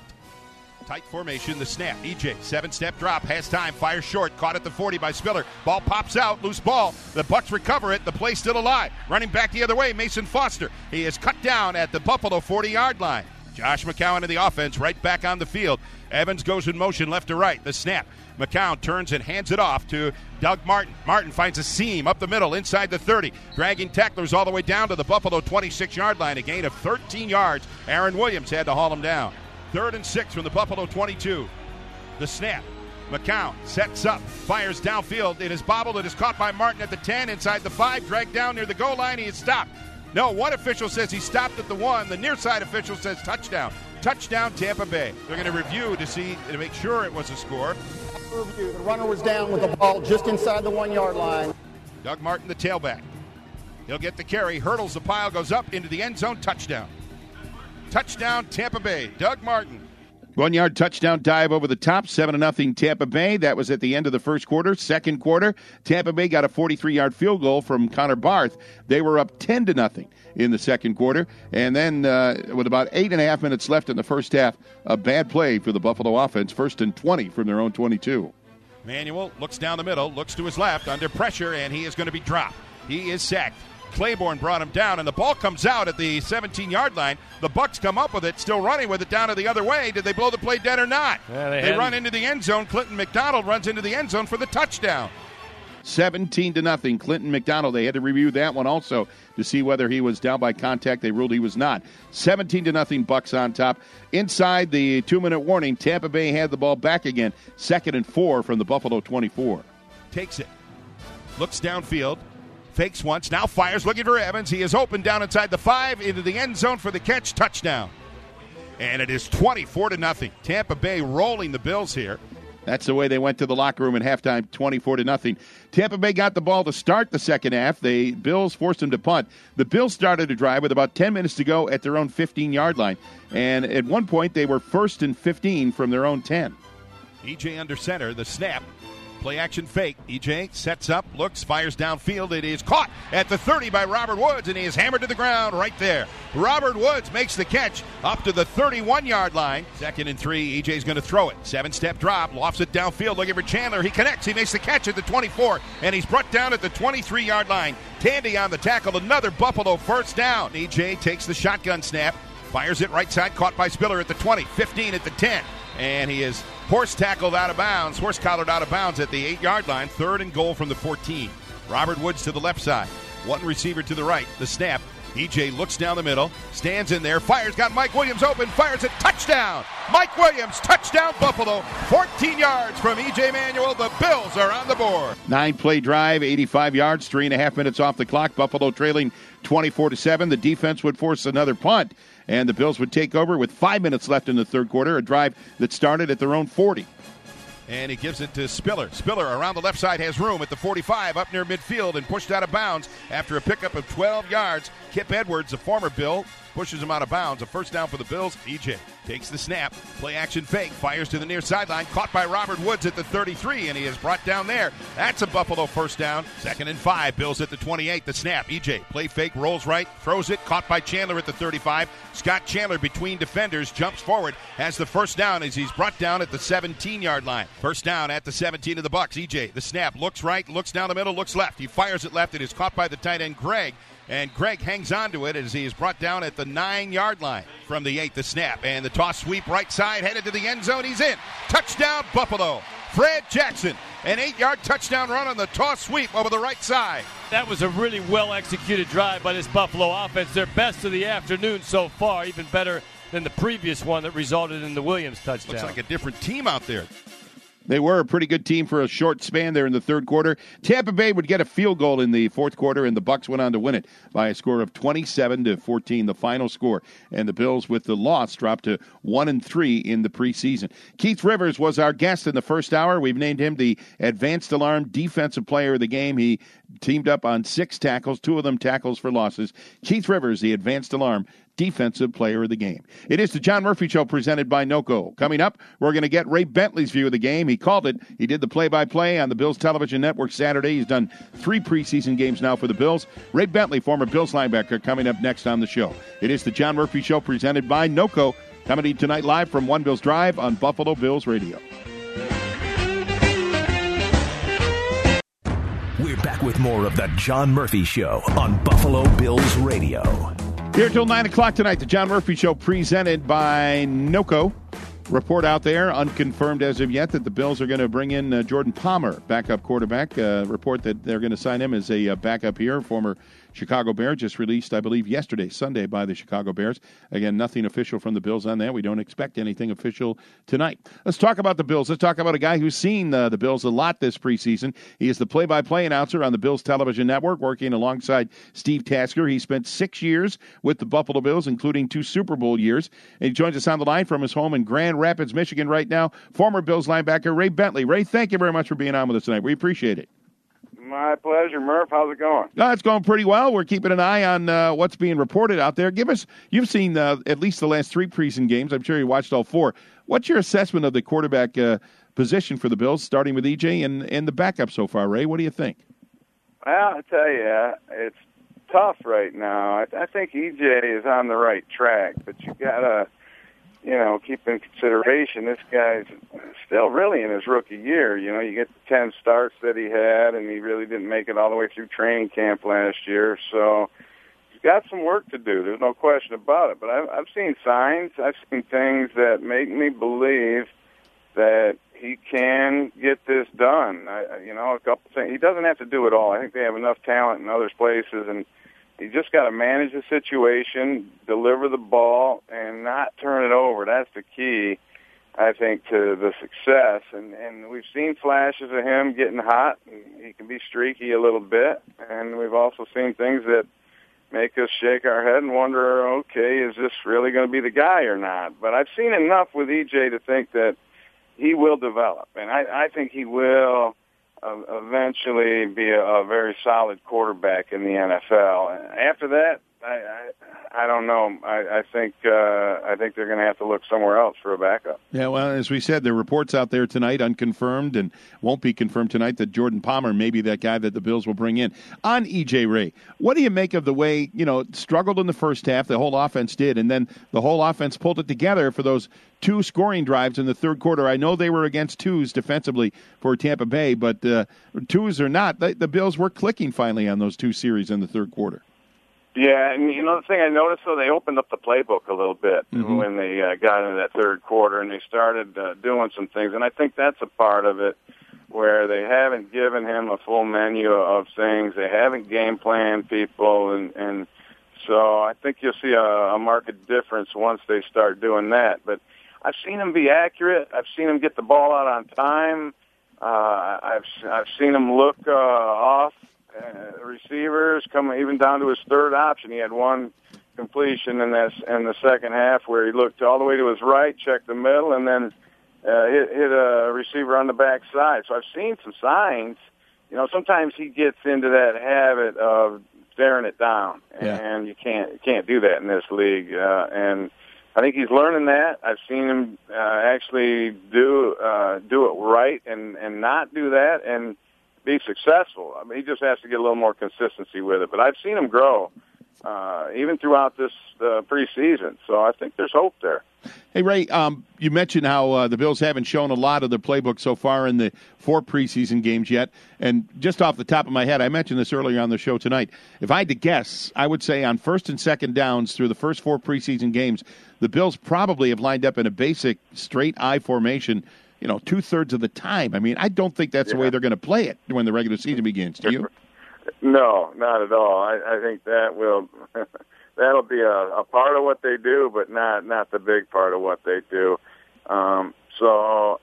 Tight formation, the snap. EJ, 7-step drop, has time, fires short, caught at the 40 by Spiller. Ball pops out, loose ball. The Bucs recover it. The play's still alive. Running back the other way, Mason Foster. He is cut down at the Buffalo 40-yard line. Josh McCown in the offense, right back on the field. Evans goes in motion left to right. The snap. McCown turns and hands it off to Doug Martin. Martin finds a seam up the middle inside the 30, dragging tacklers all the way down to the Buffalo 26-yard line. A gain of 13 yards. Aaron Williams had to haul him down. 3rd and 6 from the Buffalo 22. The snap. McCown sets up, fires downfield. It is bobbled. It is caught by Martin at the 10, inside the 5, dragged down near the goal line. He is stopped. No, one official says he stopped at the 1. The near side official says touchdown. Touchdown, Tampa Bay. They're going to review to make sure it was a score. The runner was down with the ball just inside the 1-yard line. Doug Martin, the tailback. He'll get the carry, hurdles the pile, goes up into the end zone. Touchdown. Touchdown, Tampa Bay. Doug Martin. 1-yard touchdown dive over the top, 7-0 Tampa Bay. That was at the end of the first quarter. Second quarter, Tampa Bay got a 43-yard field goal from Connor Barth. They were up 10-0 in the second quarter. And then with about 8.5 minutes left in the first half, a bad play for the Buffalo offense. 1st and 20 from their own 22. Manuel looks down the middle, looks to his left, under pressure, and he is going to be dropped. He is sacked. Claiborne brought him down, and the ball comes out at the 17-yard line. The Bucs come up with it, still running with it down to the other way. Did they blow the play dead or not? Yeah, they run into the end zone. Clinton McDonald runs into the end zone for the touchdown. 17-0. Clinton McDonald, they had to review that one also to see whether he was down by contact. They ruled he was not. 17-0, Bucks on top. Inside the 2-minute warning, Tampa Bay had the ball back again. 2nd and 4 from the Buffalo 24. Takes it. Looks downfield. Fakes once. Now fires, looking for Evans. He is open down inside the 5, into the end zone for the catch. Touchdown. And it is 24-0. Tampa Bay rolling the Bills here. That's the way they went to the locker room at halftime, 24-0. Tampa Bay got the ball to start the second half. The Bills forced them to punt. The Bills started a drive with about 10 minutes to go at their own 15-yard line. And at one point, they were 1st and 15 from their own 10. E.J. under center, the snap. Play action fake. E.J. sets up, looks, fires downfield. It is caught at the 30 by Robert Woods, and he is hammered to the ground right there. Robert Woods makes the catch up to the 31-yard line. 2nd and 3. E.J.'s going to throw it. 7-step drop, lofts it downfield, looking for Chandler. He connects. He makes the catch at the 24, and he's brought down at the 23-yard line. Tandy on the tackle. Another Buffalo first down. E.J. takes the shotgun snap, fires it right side, caught by Spiller at the 20, 15 at the 10, and he is horse-collared out of bounds at the 8-yard line. 3rd and goal from the 14. Robert Woods to the left side. One receiver to the right. The snap. E.J. looks down the middle, stands in there, fires, got Mike Williams open, fires it, touchdown! Mike Williams, touchdown Buffalo, 14 yards from E.J. Manuel. The Bills are on the board. 9-play drive, 85 yards, 3.5 minutes off the clock. Buffalo trailing 24-7. The defense would force another punt, and the Bills would take over with 5 minutes left in the third quarter, a drive that started at their own 40. And he gives it to Spiller. Spiller around the left side has room at the 45, up near midfield, and pushed out of bounds after a pickup of 12 yards. Kip Edwards, a former Bill, pushes him out of bounds. A first down for the Bills. E.J. takes the snap. Play action fake. Fires to the near sideline. Caught by Robert Woods at the 33, and he is brought down there. That's a Buffalo first down. 2nd and 5. Bills at the 28. The snap. E.J. play fake. Rolls right. Throws it. Caught by Chandler at the 35. Scott Chandler between defenders. Jumps forward. Has the first down as he's brought down at the 17-yard line. First down at the 17 of the Bucks. E.J. the snap. Looks right. Looks down the middle. Looks left. He fires it left. It is caught by the tight end Greg. And Greg hangs on to it as he is brought down at the 9-yard line. From the 8, the snap. And the toss sweep right side, headed to the end zone. He's in. Touchdown, Buffalo. Fred Jackson, an 8-yard touchdown run on the toss sweep over the right side. That was a really well-executed drive by this Buffalo offense. Their best of the afternoon so far, even better than the previous one that resulted in the Williams touchdown. Looks like a different team out there. They were a pretty good team for a short span there in the third quarter. Tampa Bay would get a field goal in the fourth quarter, and the Bucks went on to win it by a score of 27-14, the final score. And the Bills, with the loss, dropped to 1-3 in the preseason. Keith Rivers was our guest in the first hour. We've named him the Advanced Alarm Defensive Player of the Game. He teamed up on 6 tackles, 2 of them tackles for losses. Keith Rivers, the Advanced Alarm Defensive Player of the Game. It is the John Murphy Show presented by NOCO. Coming up, we're going to get Ray Bentley's view of the game. He called it. He did the play-by-play on the Bills Television Network Saturday. He's done 3 preseason games now for the Bills. Ray Bentley, former Bills linebacker, coming up next on the show. It is the John Murphy Show presented by NOCO. Coming to you tonight live from One Bills Drive on Buffalo Bills Radio. We're back with more of the John Murphy Show on Buffalo Bills Radio. Here till 9 o'clock tonight, the John Murphy Show presented by NOCO. Report out there, unconfirmed as of yet, that the Bills are going to bring in Jordan Palmer, backup quarterback. Report that they're going to sign him as a backup here, former Chicago Bear, just released, I believe, Sunday, by the Chicago Bears. Again, nothing official from the Bills on that. We don't expect anything official tonight. Let's talk about the Bills. Let's talk about a guy who's seen the Bills a lot this preseason. He is the play-by-play announcer on the Bills Television Network, working alongside Steve Tasker. He spent 6 years with the Buffalo Bills, including 2 Super Bowl years. And he joins us on the line from his home in Grand Rapids, Michigan right now, former Bills linebacker Ray Bentley. Ray, thank you very much for being on with us tonight. We appreciate it. My pleasure, Murph. How's it going? It's going pretty well. We're keeping an eye on what's being reported out there. You've seen at least the last 3 preseason games. I'm sure you watched all 4. What's your assessment of the quarterback position for the Bills, starting with E.J. and the backup so far, Ray? What do you think? Well, I tell you, it's tough right now. I think E.J. is on the right track, but you got to, keep in consideration this guy's still really in his rookie year. You get the 10 starts that he had, and he really didn't make it all the way through training camp last year. So he's got some work to do. There's no question about it. But I've seen signs. I've seen things that make me believe that he can get this done. A couple things. He doesn't have to do it all. I think they have enough talent in other places, and he just got to manage the situation, deliver the ball, and not turn it over. That's the key, I think, to the success. And we've seen flashes of him getting hot. He can be streaky a little bit, and we've also seen things that make us shake our head and wonder, okay, is this really going to be the guy or not? But I've seen enough with EJ to think that he will develop, and I think he will eventually be a very solid quarterback in the NFL. After that, I don't know. I think they're going to have to look somewhere else for a backup. Yeah, well, as we said, there are reports out there tonight, unconfirmed, and won't be confirmed tonight, that Jordan Palmer may be that guy that the Bills will bring in. On E.J. Ray, what do you make of the way, struggled in the first half, the whole offense did, and then the whole offense pulled it together for those 2 scoring drives in the third quarter? I know they were against 2s defensively for Tampa Bay, but 2s or not, the Bills were clicking finally on those 2 series in the third quarter. Yeah, and the thing I noticed, though, they opened up the playbook a little bit when they got into that third quarter, and they started doing some things. And I think that's a part of it where they haven't given him a full menu of things. They haven't game planned people, and so I think you'll see a marked difference once they start doing that. But I've seen him be accurate. I've seen him get the ball out on time. I've seen him look off receivers, come even down to his third option. He had one completion in the second half where he looked all the way to his right, checked the middle, and then hit a receiver on the backside. So I've seen some signs. Sometimes he gets into that habit of staring it down, and you can't do that in this league. And I think he's learning that. I've seen him actually do it right and not do that and be successful. I mean, he just has to get a little more consistency with it. But I've seen him grow even throughout this preseason. So I think there's hope there. Hey, Ray, you mentioned how the Bills haven't shown a lot of their playbook so far in the 4 preseason games yet. And just off the top of my head, I mentioned this earlier on the show tonight. If I had to guess, I would say on first and second downs through the first 4 preseason games, the Bills probably have lined up in a basic straight I formation 2/3 of the time. I mean, I don't think that's the way they're going to play it when the regular season begins. Do you? No, not at all. I think that that'll be a part of what they do, but not the big part of what they do. So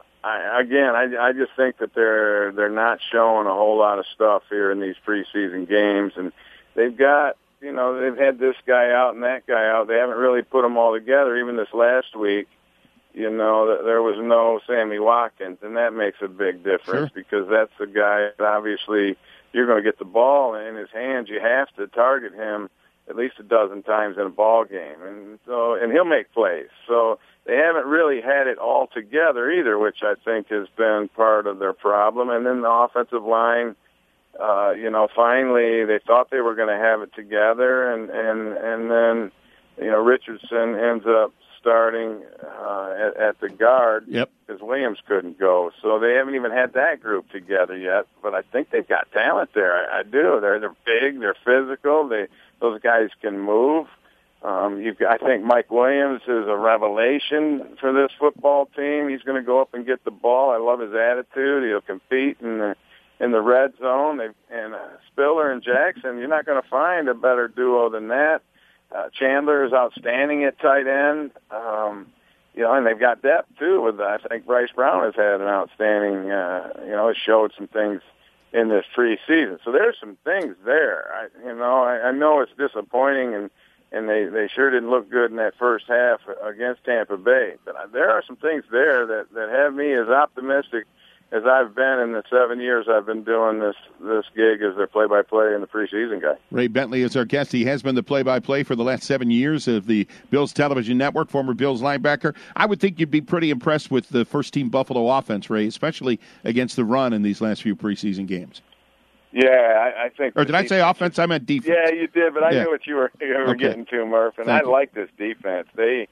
I just think that they're not showing a whole lot of stuff here in these preseason games, and they've got they've had this guy out and that guy out. They haven't really put them all together. Even this last week, there was no Sammy Watkins, and that makes a big difference because that's the guy that obviously you're going to get the ball in his hands. You have to target him at least a dozen times in a ball game, and he'll make plays. So they haven't really had it all together either, which I think has been part of their problem. And then the offensive line, finally they thought they were going to have it together, and then Richardson ends up starting at the guard because Williams couldn't go. So they haven't even had that group together yet. But I think they've got talent there. I do. They're big. They're physical. Those guys can move. I think Mike Williams is a revelation for this football team. He's going to go up and get the ball. I love his attitude. He'll compete in the red zone. And Spiller and Jackson, you're not going to find a better duo than that. Chandler is outstanding at tight end. And they've got depth too. I think Bryce Brown has had an outstanding, has showed some things in this preseason. So there's some things there. I know it's disappointing, and they sure didn't look good in that first half against Tampa Bay. But there are some things there that have me as optimistic as I've been in the 7 years I've been doing this gig as their play-by-play and the preseason guy. Ray Bentley is our guest. He has been the play-by-play for the last 7 years of the Bills Television Network, former Bills linebacker. I would think you'd be pretty impressed with the first-team Buffalo offense, Ray, especially against the run in these last few preseason games. Yeah, I think. Or did I say offense? I meant defense. Yeah, you did, but I knew what you were getting to, Murph, and I like this defense. They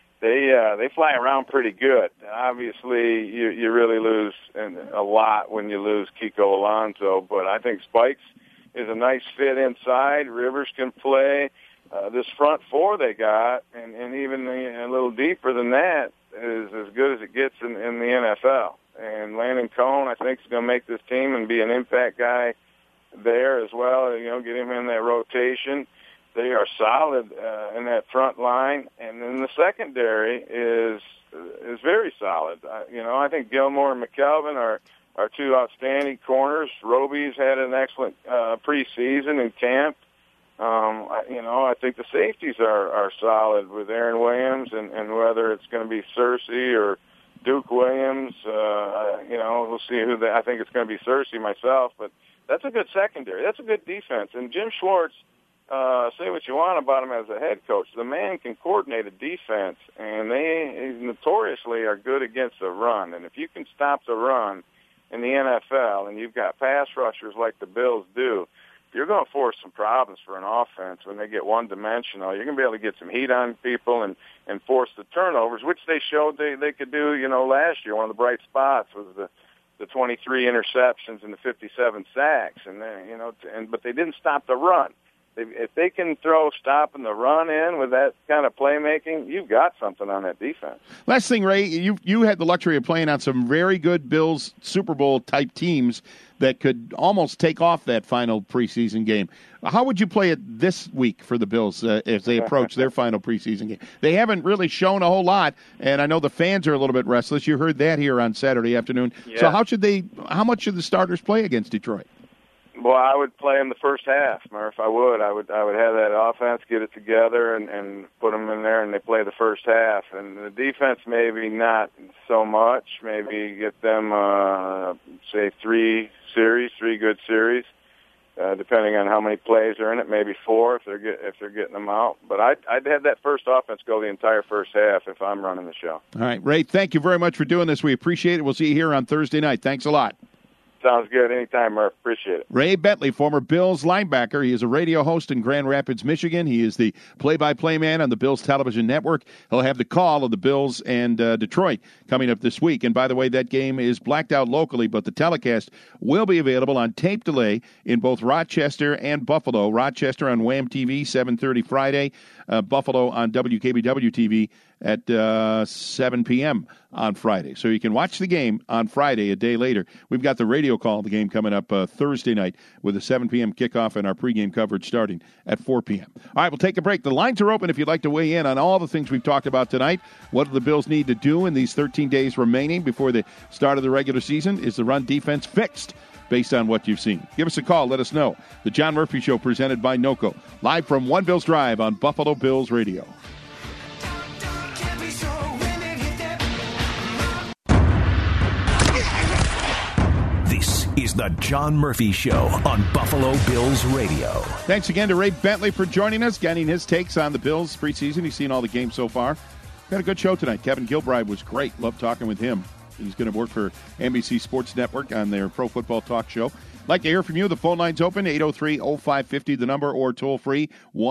fly around pretty good. Obviously, you really lose a lot when you lose Kiko Alonso, but I think Spikes is a nice fit inside. Rivers can play. This front 4 they got, and even a little deeper than that, is as good as it gets in the NFL. And Landon Cone, I think, is going to make this team and be an impact guy there as well. You know, get him in that rotation. They are solid in that front line, and then the secondary is very solid. I think Gilmore and McKelvin are two outstanding corners. Roby's had an excellent preseason in camp. I think the safeties are solid with Aaron Williams, and whether it's going to be Searcy or Duke Williams, we'll see who. I think it's going to be Searcy myself, but that's a good secondary. That's a good defense, and Jim Schwartz. Say what you want about him as a head coach. The man can coordinate a defense, and they notoriously are good against the run. And if you can stop the run in the NFL, and you've got pass rushers like the Bills do, you're going to force some problems for an offense when they get one-dimensional. You're going to be able to get some heat on people and force the turnovers, which they showed they could do. Last year, one of the bright spots was the 23 interceptions and the 57 sacks, but they didn't stop the run. If they can throw stopping the run in with that kind of playmaking, you've got something on that defense. Last thing, Ray, you had the luxury of playing on some very good Bills Super Bowl-type teams that could almost take off that final preseason game. How would you play it this week for the Bills as they approach their final preseason game? They haven't really shown a whole lot, and I know the fans are a little bit restless. You heard that here on Saturday afternoon. Yeah. So how much should the starters play against Detroit? Well, I would play them the first half, Murph. I would have that offense, get it together, and put them in there, and they play the first half. And the defense, maybe not so much. Maybe get them, say, three good series, depending on how many plays are in it. Maybe 4 if they're getting them out. But I'd have that first offense go the entire first half if I'm running the show. All right, Ray. Thank you very much for doing this. We appreciate it. We'll see you here on Thursday night. Thanks a lot. Sounds good. Anytime, Murph. Appreciate it. Ray Bentley, former Bills linebacker. He is a radio host in Grand Rapids, Michigan. He is the play-by-play man on the Bills television network. He'll have the call of the Bills and Detroit coming up this week. And by the way, that game is blacked out locally, but the telecast will be available on tape delay in both Rochester and Buffalo. Rochester on Wham TV, 7:30 Friday. Buffalo on WKBW TV at 7 p.m. on Friday. So you can watch the game on Friday a day later. We've got the radio call of the game coming up Thursday night with a 7 p.m. kickoff and our pregame coverage starting at 4 p.m. All right, we'll take a break. The lines are open if you'd like to weigh in on all the things we've talked about tonight. What do the Bills need to do in these 13 days remaining before the start of the regular season? Is the run defense fixed? Based on what you've seen. Give us a call. Let us know. The John Murphy Show presented by NOCO. Live from One Bills Drive on Buffalo Bills Radio. This is the John Murphy Show on Buffalo Bills Radio. Thanks again to Ray Bentley for joining us, getting his takes on the Bills preseason. He's seen all the games so far. Got a good show tonight. Kevin Gilbride was great. Loved talking with him. He's going to work for NBC Sports Network on their Pro Football Talk show. Like to hear from you. The phone line's open, 803-0550, the number, or toll-free,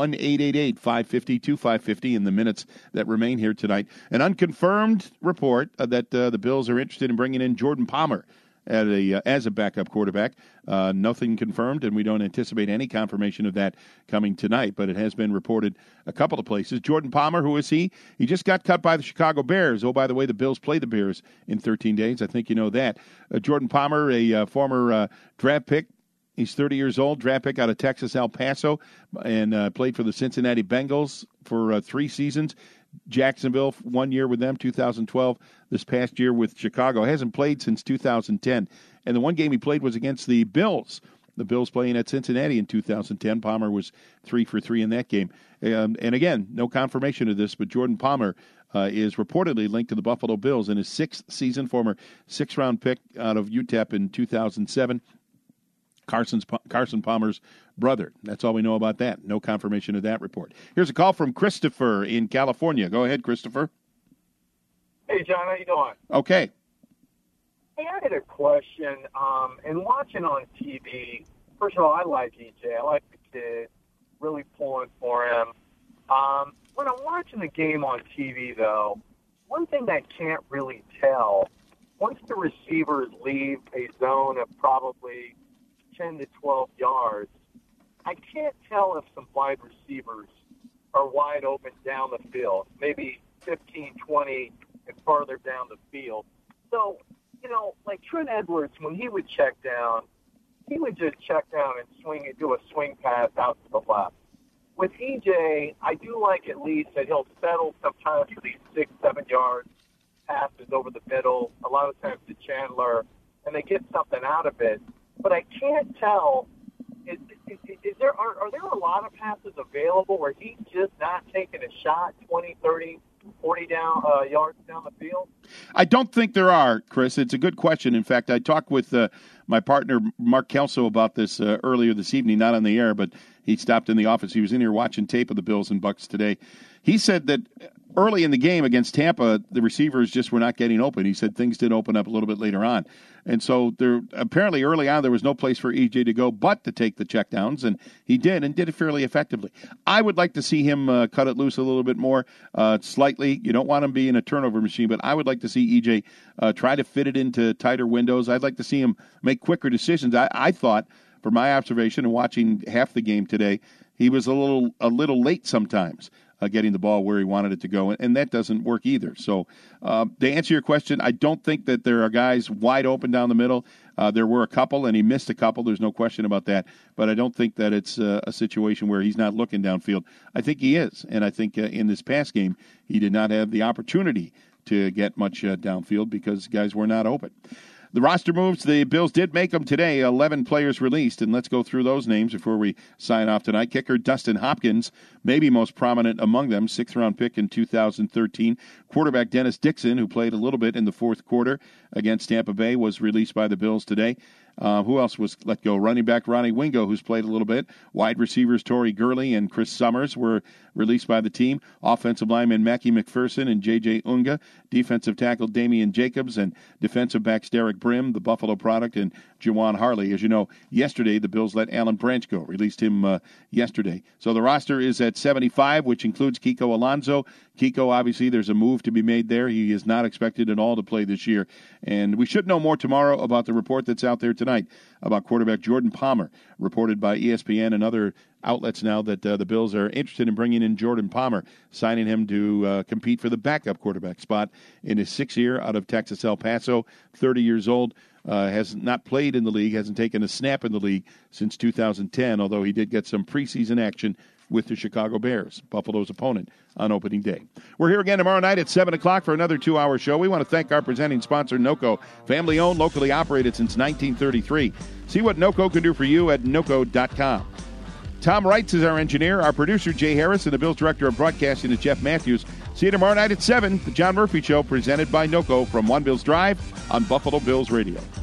1-888-550-2550 in the minutes that remain here tonight. An unconfirmed report that the Bills are interested in bringing in Jordan Palmer as a backup quarterback. Nothing confirmed, and we don't anticipate any confirmation of that coming tonight, but it has been reported a couple of places. Jordan Palmer, who is he? He just got cut by the Chicago Bears. Oh, by the way, the Bills play the Bears in 13 days. I think you know that. Jordan Palmer, a former draft pick. He's 30 years old, draft pick out of Texas, El Paso, and played for the Cincinnati Bengals for 3 seasons. Jacksonville, 1 year with them, 2012. This past year with Chicago. Hasn't played since 2010. And the one game he played was against the Bills. The Bills playing at Cincinnati in 2010. Palmer was 3 for 3 in that game. And again, no confirmation of this, but Jordan Palmer is reportedly linked to the Buffalo Bills in his 6th season, former 6th-round pick out of UTEP in 2007. Carson Palmer's brother. That's all we know about that. No confirmation of that report. Here's a call from Christopher in California. Go ahead, Christopher. Hey, John. How you doing? Okay. Hey, I had a question. And watching on TV, first of all, I like EJ. I like the kid. Really pulling for him. When I'm watching the game on TV, though, one thing I can't really tell, once the receivers leave a zone of probably 10 to 12 yards, I can't tell if some wide receivers are wide open down the field, maybe 15, 20, and farther down the field. So like Trent Edwards, when he would check down, he would just check down and swing and do a swing pass out to the left. With EJ, I do like at least that he'll settle sometimes for these 6-7 yard passes over the middle, a lot of times to Chandler, and they get something out of it. But I can't tell, are there a lot of passes available where he's just not taking a shot 20, 30, 40 yards down the field? I don't think there are, Chris. It's a good question. In fact, I talked with my partner, Mark Kelso, about this earlier this evening, not on the air, but he stopped in the office. He was in here watching tape of the Bills and Bucs today. He said that early in the game against Tampa, the receivers just were not getting open. He said things did open up a little bit later on. And so there apparently early on there was no place for EJ to go but to take the checkdowns, and he did it fairly effectively. I would like to see him cut it loose a little bit more, slightly. You don't want him being a turnover machine, but I would like to see EJ try to fit it into tighter windows. I'd like to see him make quicker decisions. I thought, from my observation and watching half the game today, he was a little late sometimes. Getting the ball where he wanted it to go, and that doesn't work either. So to answer your question, I don't think that there are guys wide open down the middle. There were a couple, and he missed a couple. There's no question about that. But I don't think that it's a situation where he's not looking downfield. I think he is, and I think in this past game he did not have the opportunity to get much downfield because guys were not open. The roster moves, the Bills did make them today. 11 players released, and let's go through those names before we sign off tonight. Kicker Dustin Hopkins, maybe most prominent among them, 6th-round pick in 2013. Quarterback Dennis Dixon, who played a little bit in the fourth quarter against Tampa Bay, was released by the Bills today. Who else was let go? Running back Ronnie Wingo, who's played a little bit. Wide receivers Torrey Gurley and Chris Summers were released by the team. Offensive lineman Mackie McPherson and J.J. Unga. Defensive tackle Damian Jacobs and defensive backs Derek Brim, the Buffalo product, and Juwan Harley. As you know, yesterday the Bills let Alan Branch go. Released him yesterday. So the roster is at 75, which includes Kiko Alonso. Kiko, obviously, there's a move to be made there. He is not expected at all to play this year. And we should know more tomorrow about the report that's out there tonight about quarterback Jordan Palmer, reported by ESPN and other outlets now that the Bills are interested in bringing in Jordan Palmer, signing him to compete for the backup quarterback spot in his 6th year out of Texas El Paso, 30 years old. Has not played in the league, hasn't taken a snap in the league since 2010, although he did get some preseason action with the Chicago Bears, Buffalo's opponent, on opening day. We're here again tomorrow night at 7 o'clock for another 2-hour show. We want to thank our presenting sponsor, NOCO, family-owned, locally operated since 1933. See what NOCO can do for you at NOCO.com. Tom Wrights is our engineer. Our producer, Jay Harris, and the Bills Director of Broadcasting is Jeff Matthews. See you tomorrow night at 7, the John Murphy Show, presented by NOCO from One Bills Drive on Buffalo Bills Radio.